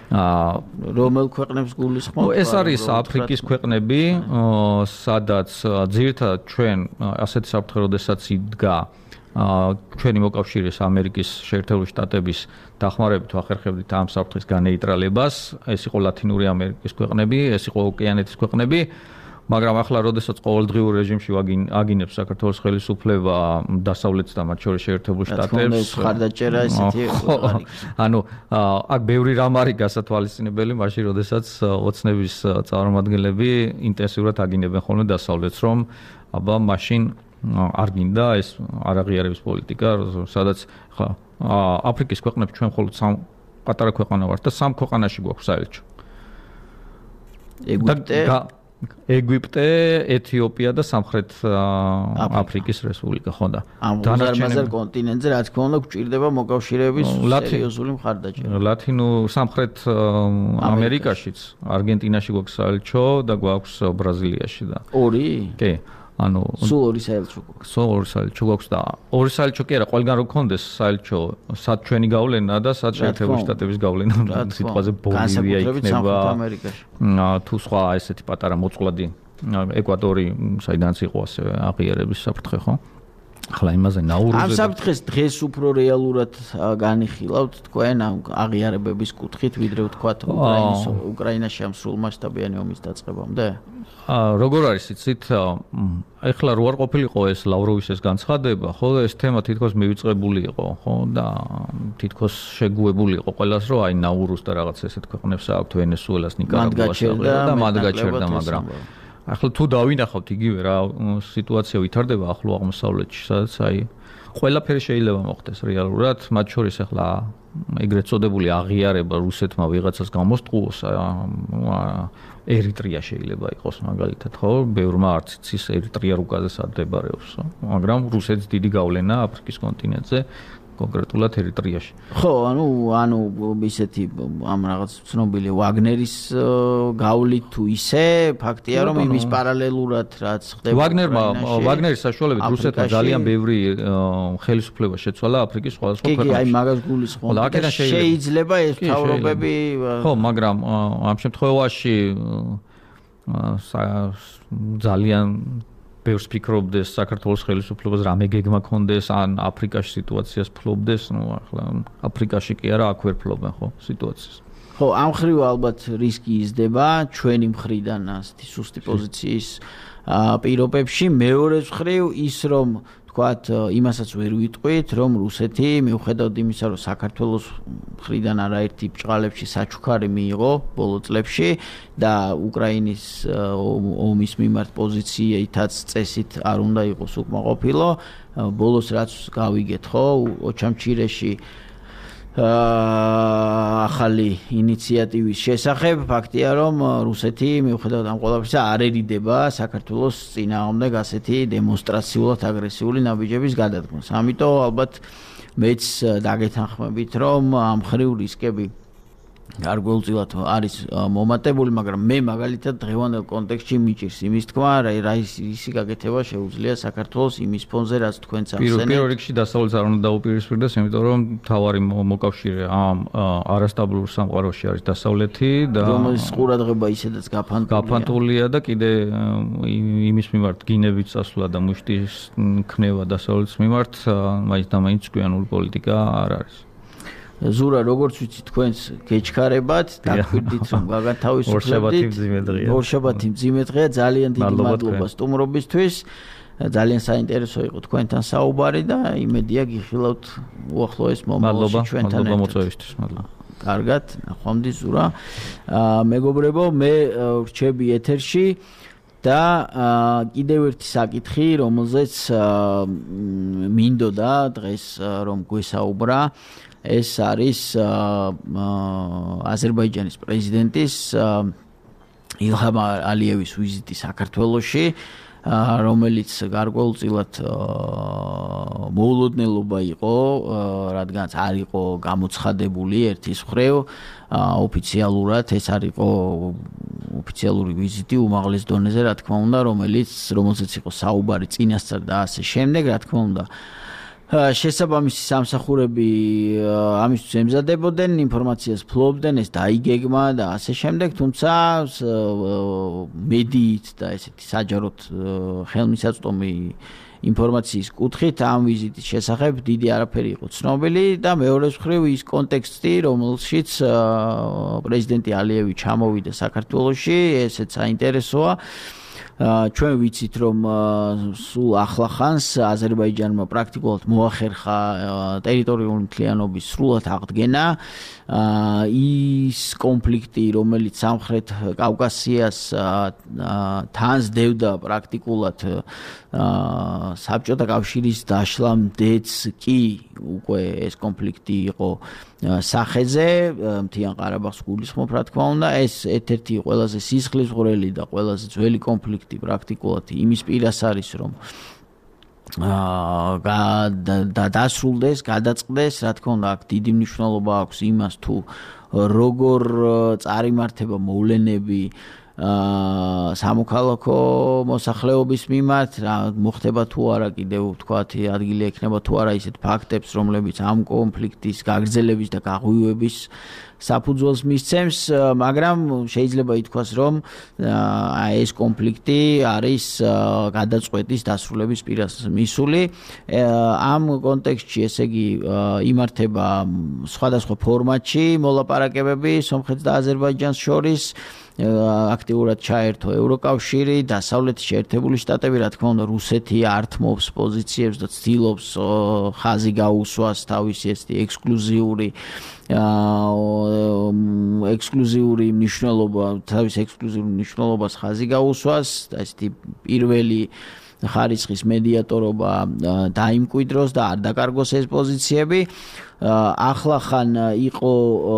რომელ ქვეყნებს გულისხმობთ? ეს არის აფრიკის ქვეყნები, სადაც ძირითადად ჩვენ ასეთი საფრთხე როდესაც იდგა ჩვენი მოკავშირეს ამერიკის შეერთებული შტატების დახმარებით ვახერხებდით ამ საფრთხის განეიტრალებას. ეს იყო ლათინური ამერიკის ქვეყნები, ეს იყო ოკეანეთის ქვეყნები. მაგრამ ახლა როდესაც ყოველდღიურ რეჟიმში აგინებს საქართველოს ხელისუფლება დასავლეთს და მათ შორის შეერთებულ შტატებს ხარდაჭერა ესეთი ანუ აქ ბევრი რამ არის გასათვალისწინებელი მაშინ როდესაც ოცნების წარმომადგენლები ინტენსიურად აგინებენ ხოლმე დასავლეთს რომ აბა მაშინ არ გინდა ეს არაღიარების პოლიტიკა სადაც ხა აფრიკის ქვეყნებს ჩვენ მხოლოდ სამ პატარა ქვეყანა ვართ და სამ ქვეყანაში გვაქვს საელჩო ეგვიპტე ეგვიპტე, ეთიოპია და სამხრეთ აფრიკის რესპუბლიკა, ხო და დანარჩენ კონტინენტზე რა თქმა უნდა გვჭირდება მოკავშირეების სერიოზული მხარდაჭერა. ლათინო სამხრეთ ამერიკაშიც, არგენტინაში გვაქვს საელჩო და გვაქვს ბრაზილიაში და ორი? კი. ანუ სულ ორი საელჩო გვაქვს. სულ ორი საელჩო გვაქვს და ორი საელჩო კი არა, ყველგან რო გქონდეს საელჩო, სად ჩვენი გავლენა და სად შეერთებული შტატების გავლენა, სიტყვაზე ბოლივია იქნება. თუ სხვა ესეთი პატარა მოწყვლადი ეკვადორი, საიდანაც იყო ასე აღიარების საფრთხე, ხო? ახლა იმაზე ნაურუზე ამ საფრთხეს დღეს უფრო რეალურად განიხილავთ თქვენ ამ აღიარებების კუთხით, ვიდრე ვთქვათ უკრაინის უკრაინაში ამ სრულმასშტაბიანი ომის დაწყებამდე? როგორ არის იცით ეხლა რო არ ყოფილიყო ეს ლავროვის ეს განცხადება ხო ეს თემა თითქოს მივიწყებული იყო ხო და თითქოს შეგუებული იყო ყველას რომ აი ნაურუს და რაღაც ესეთ ქვეყნებს აქვთ ვენესუელას ნიკარაგუას და მათ გაჩერდა მაგრამ ახლა თუ დავინახავთ იგივე რა სიტუაცია ვითარდება ახლო აღმოსავლეთში, სადაც აი ყველაფერი შეიძლება მოხდეს რეალურად, მათ შორის ახლა ეგრეთ წოდებული აღიარება რუსეთმა ვიღაცას გამოსტყუოს, ერიტრია შეიძლება იყოს მაგალითად, ხო? ბევრმა არც იცის ერიტრია რუკაზე სადმმდებარეობს, მაგრამ რუსეთს დიდი გავლენა აფრიკის კონტინენტზე კონკრეტულად ერიტრიაში. ხო, ანუ ანუ ისეთი ამ რაღაც ცნობილი ვაგნერის გავლით თუ ისე ფაქტია რომ იმის პარალელურად რაც ხდება ვაგნერმა ვაგნერის საშუალებით რუსეთმა ძალიან ბევრი ხელისუფლება შეცვალა აფრიკის სხვადასხვა ქვეყნებში. კი, აი მაგას გულისხმობ. შეიძლება ეს თავრობები ხო, მაგრამ ამ შემთხვევაში ძალიან ბევრს ფიქრობდეს საქართველოს ხელისუფლებას რამე გეგმა ქონდეს ან აფრიკაში სიტუაციას ფლობდეს, ну ახლა აფრიკაში კი არა, აქ ვერ ფლობენ ხო სიტუაციას. ხო, ამ ხრივ ალბათ რისკი იზრდება ჩვენი მხრიდან ასეთი სუსტი პოზიციის პირობებში, მეორე მხრივ ის რომ თქვათ იმასაც ვერ ვიტყვით, რომ რუსეთი მიუხედავად იმისა, რომ საქართველოს მხრიდან არაერთი ბჭყალებში საჩუქარი მიიღო ბოლო წლებში და უკრაინის ომის მიმართ პოზიციითაც წესით არ უნდა იყოს უკმაყოფილო, ბოლოს რაც გავიგეთ, ხო, ოჩამჩირეში ახალი ინიციატივის შესახებ ფაქტია რომ რუსეთი მიუხედავად ამ ყველაფრისა არ ერიდება საქართველოს წინააღმდეგ ასეთი დემონსტრაციულად აგრესიული ნაბიჯების გადადგმას. ამიტომ ალბათ მეც დაგეთანხმებით რომ ამ ხრივ რისკები გარკვეულწილად არის მომატებული, მაგრამ მე მაგალითად დღევანდელ კონტექსტში მიჭირს იმის თქმა, რა ისი გაკეთება შეუძლია საქართველოს იმის ფონზე, რაც თქვენც ახსენეთ. პირველ რიგში დასავლეთს არ უნდა დაუპირისპირდეს, იმიტომ რომ მთავარი მოკავშირე ამ არასტაბილურ სამყაროში არის დასავლეთი და რომელიც ყურადღება ისედაც გაფანტულია. გაფანტულია და კიდე იმის მიმართ გინებით წასვლა და მუშტის ქნება დასავლეთის მიმართ მაინც და მაინც გვიანული პოლიტიკა არ არის. ზურა, როგორც ვიცი, თქვენს გეჩქარებათ, დაგვირდით რომ გაგათავისუფლებდით. ორშაბათი მძიმე დღეა, ძალიან დიდი მადლობა სტუმრობისთვის. ძალიან საინტერესო იყო თქვენთან საუბარი და იმედია გიხილავთ უახლოეს მომავალში ჩვენთან ერთად. მადლობა მოწვევისთვის, მადლობა. კარგად, ნახვამდის ზურა. მეგობრებო, მე ვრჩები ეთერში და კიდევ ერთი საკითხი, რომელზეც მინდოდა დღეს რომ გვესაუბრა, ეს არის აზერბაიჯანის პრეზიდენტის ილჰამ ალიევის ვიზიტი საქართველოში, რომელიც გარკვეულწილად მოულოდნელობა იყო, რადგანაც არ იყო გამოცხადებული ერთის მხრივ ოფიციალურად, ეს არ იყო ოფიციალური ვიზიტი უმაღლეს დონეზე, რა თქმა უნდა, რომელიც რომელზეც იყო საუბარი წინასწარ და ასე შემდეგ, რა თქმა უნდა. შესაბამისი სამსახურები ამისთვის ემზადებოდნენ, ინფორმაციას ფლობდნენ, ეს დაიგეგმა და ასე შემდეგ, თუმცა მედიით და ესეთი საჯაროდ ხელმისაწვდომი ინფორმაციის კუთხით ამ ვიზიტის შესახებ დიდი არაფერი იყო ცნობილი და მეორე მხრივ ის კონტექსტი, რომელშიც პრეზიდენტი ალიევი ჩამოვიდა საქართველოში, ესეც საინტერესოა. ჩვენ ვიცით რომ სულ ახლახანს აზერბაიჯანმა პრაქტიკულად მოახერხა ტერიტორიული მთლიანობის სრულად აღდგენა. ის კონფლიქტი, რომელიც სამხრეთ კავკასიას თანსდევდა პრაქტიკულად საბჭოთა კავშირის დაშლამდეც კი უკვე ეს კონფლიქტი იყო სახეზე, მთიან ყარაბაღს გულისხმობ, რა თქმა უნდა, ეს ერთ-ერთი ყველაზე სისხლისღვრელი და ყველაზე ძველი კონფლიქტი პრაქტიკულად იმის პირას არის, რომ და დასრულდეს, გადაწყდეს, რა თქმა უნდა, აქ დიდი მნიშვნელობა აქვს იმას, თუ როგორ წარიმართება მოვლენები სამოქალაქო მოსახლეობის მიმართ, რა მოხდება თუ არა, კიდევ ვთქვათ, ადგილი ექნება თუ არა ისეთ ფაქტებს, რომლებიც ამ კონფლიქტის გაგრძელების და გაღვივების საფუძველს მისცემს, მაგრამ შეიძლება ითქვას, რომ ეს კონფლიქტი არის გადაწყვეტის დასრულების პირას მისული. ამ კონტექსტში, ესე იგი, იმართება სხვადასხვა ფორმატში მოლაპარაკებები სომხეთს და აზერბაიჯანს შორის. აქტიურად ჩაერთო ევროკავშირი, დასავლეთის შეერთებული შტატები, რა თქმა უნდა, რუსეთი ართმობს პოზიციებს და ცდილობს ხაზი გაუსვას თავისი ესეთი ექსკლუზიური ექსკლუზიური მნიშვნელობა, თავის ექსკლუზიურ მნიშვნელობას ხაზი გაუსვას და ესეთი პირველი ხარისხის მედიატორობა დაიმკვიდროს და არ დაკარგოს ეს პოზიციები. ახლახან იყო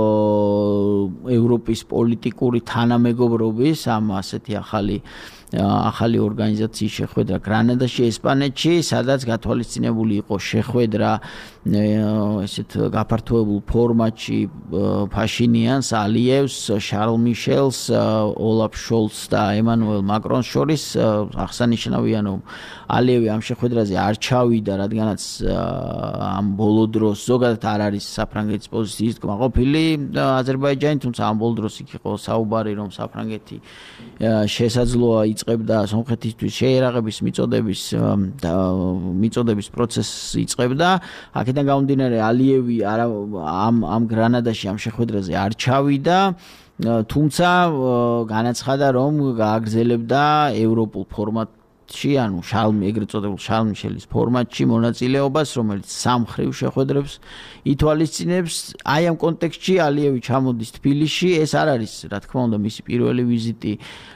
ევროპის პოლიტიკური თანამეგობრობის ამ ასეთი ახალი ახალი ორგანიზაციის შეხვედრა გრანადაში, ესპანეთში, სადაც გათვალისწინებული იყო შეხვედრა ესეთ გაფართოებულ ფორმატში ფაშინიანს, ალიევს, შარლ მიშელს, ოლაფ შოლცს და ემანუელ მაკრონს შორის. აღსანიშნავია, რომ ალიევი ამ შეხვედრაზე არ ჩავიდა, რადგანაც ამ ბოლო დროს ზოგადად არ არის საფრანგეთის პოზიციის კმაყოფილი აზერბაიჯანი, თუმცა ამ ბოლო დროს იქ იყო საუბარი, რომ საფრანგეთი შესაძლოა იწყებდა სომხეთისთვის შეერაღების მიწოდების მიწოდების პროცესს იწყებდა. აქედან გამომდინარე, ალიევი ამ ამ გრანადაში ამ შეხვედრაზე არ ჩავიდა, თუმცა განაცხადა, რომ გააგრძელებდა ევროპულ ფორმატ ანუ შარლ ეგრეთ წოდებულ შარლ მიშელის ფორმატში მონაწილეობას, რომელიც სამხრივ შეხვედრებს ითვალისწინებს. აი ამ კონტექსტში ალიევი ჩამოდის თბილისში, ეს არ არის, რა თქმა უნდა, მისი პირველი ვიზიტი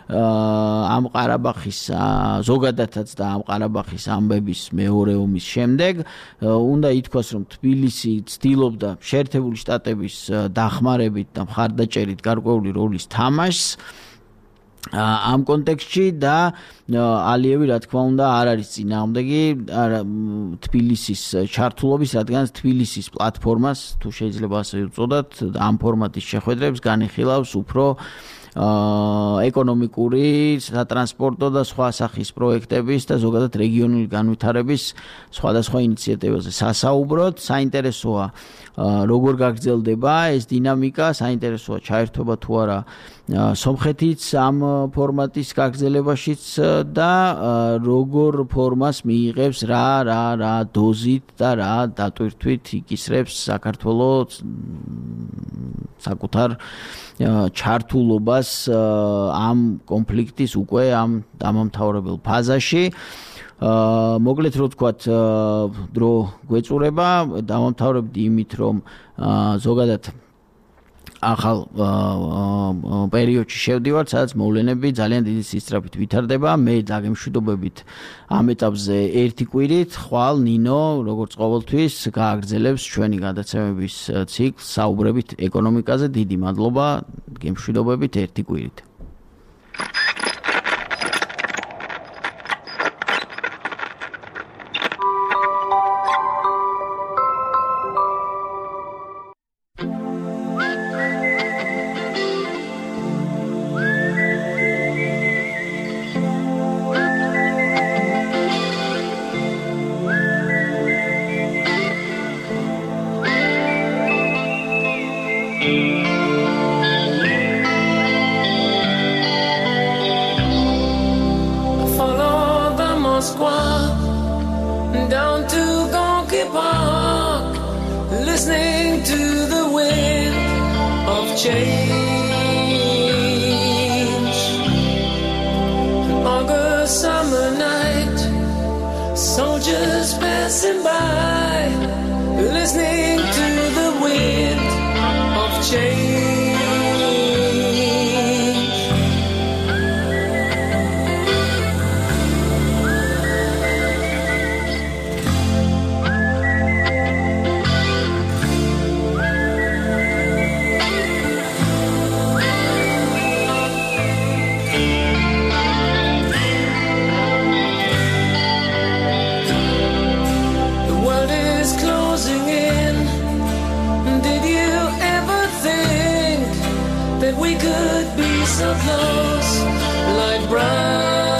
ამ ყარაბაღის ზოგადადაც და ამ ყარაბაღის ამბების მეორე ომის შემდეგ. უნდა ითქვას, რომ თბილისი ცდილობდა შეერთებული შტატების დახმარებით და მხარდაჭერით გარკვეული როლის თამაშს ამ კონტექსტში და ალიევი რა თქმა უნდა არ არის წინააღმდეგი თბილისის ჩართულობის, რადგან თბილისის პლატფორმას, თუ შეიძლება ასე ვუწოდოთ, ამ ფორმატის შეხვედრებს განიხილავს უფრო ეკონომიკური, სატრანსპორტო და სხვა სახის პროექტების და ზოგადად რეგიონული განვითარების სხვადასხვა ინიციატივებზე სასაუბროთ. საინტერესოა როგორ გაგრძელდება ეს დინამიკა, საინტერესოა ჩაერთვება თუ არა სომხეთიც ამ ფორმატის გაგრძელებაშიც და როგორ ფორმას მიიღებს, რა რა რა დოზით და რა დატვირთვით იკისრებს საქართველოს საკუთარ ჩართულობას ამ კონფლიქტის უკვე ამ დამამთავრებელ ფაზაში. მოკლედ რო ვთქვათ, დრო გვეწურება, დამამთავრებდი იმით, რომ ზოგადად ახალ პერიოდში შევდივართ, სადაც მოვლენები ძალიან დიდი სისწრაფით ვითარდება. მე დაგემშვიდობებით ამ ეტაპზე ერთი კვირით, ხვალ ნინო, როგორც ყოველთვის, გააგრძელებს ჩვენი გადაცემების ციკლს საუბრებით ეკონომიკაზე. დიდი მადლობა, გემშვიდობებით ერთი კვირით. Down to Gonky Park, listening to the wind of change. An August summer night, soldiers passing by, listening to the wind of change. We could be so close, like brown.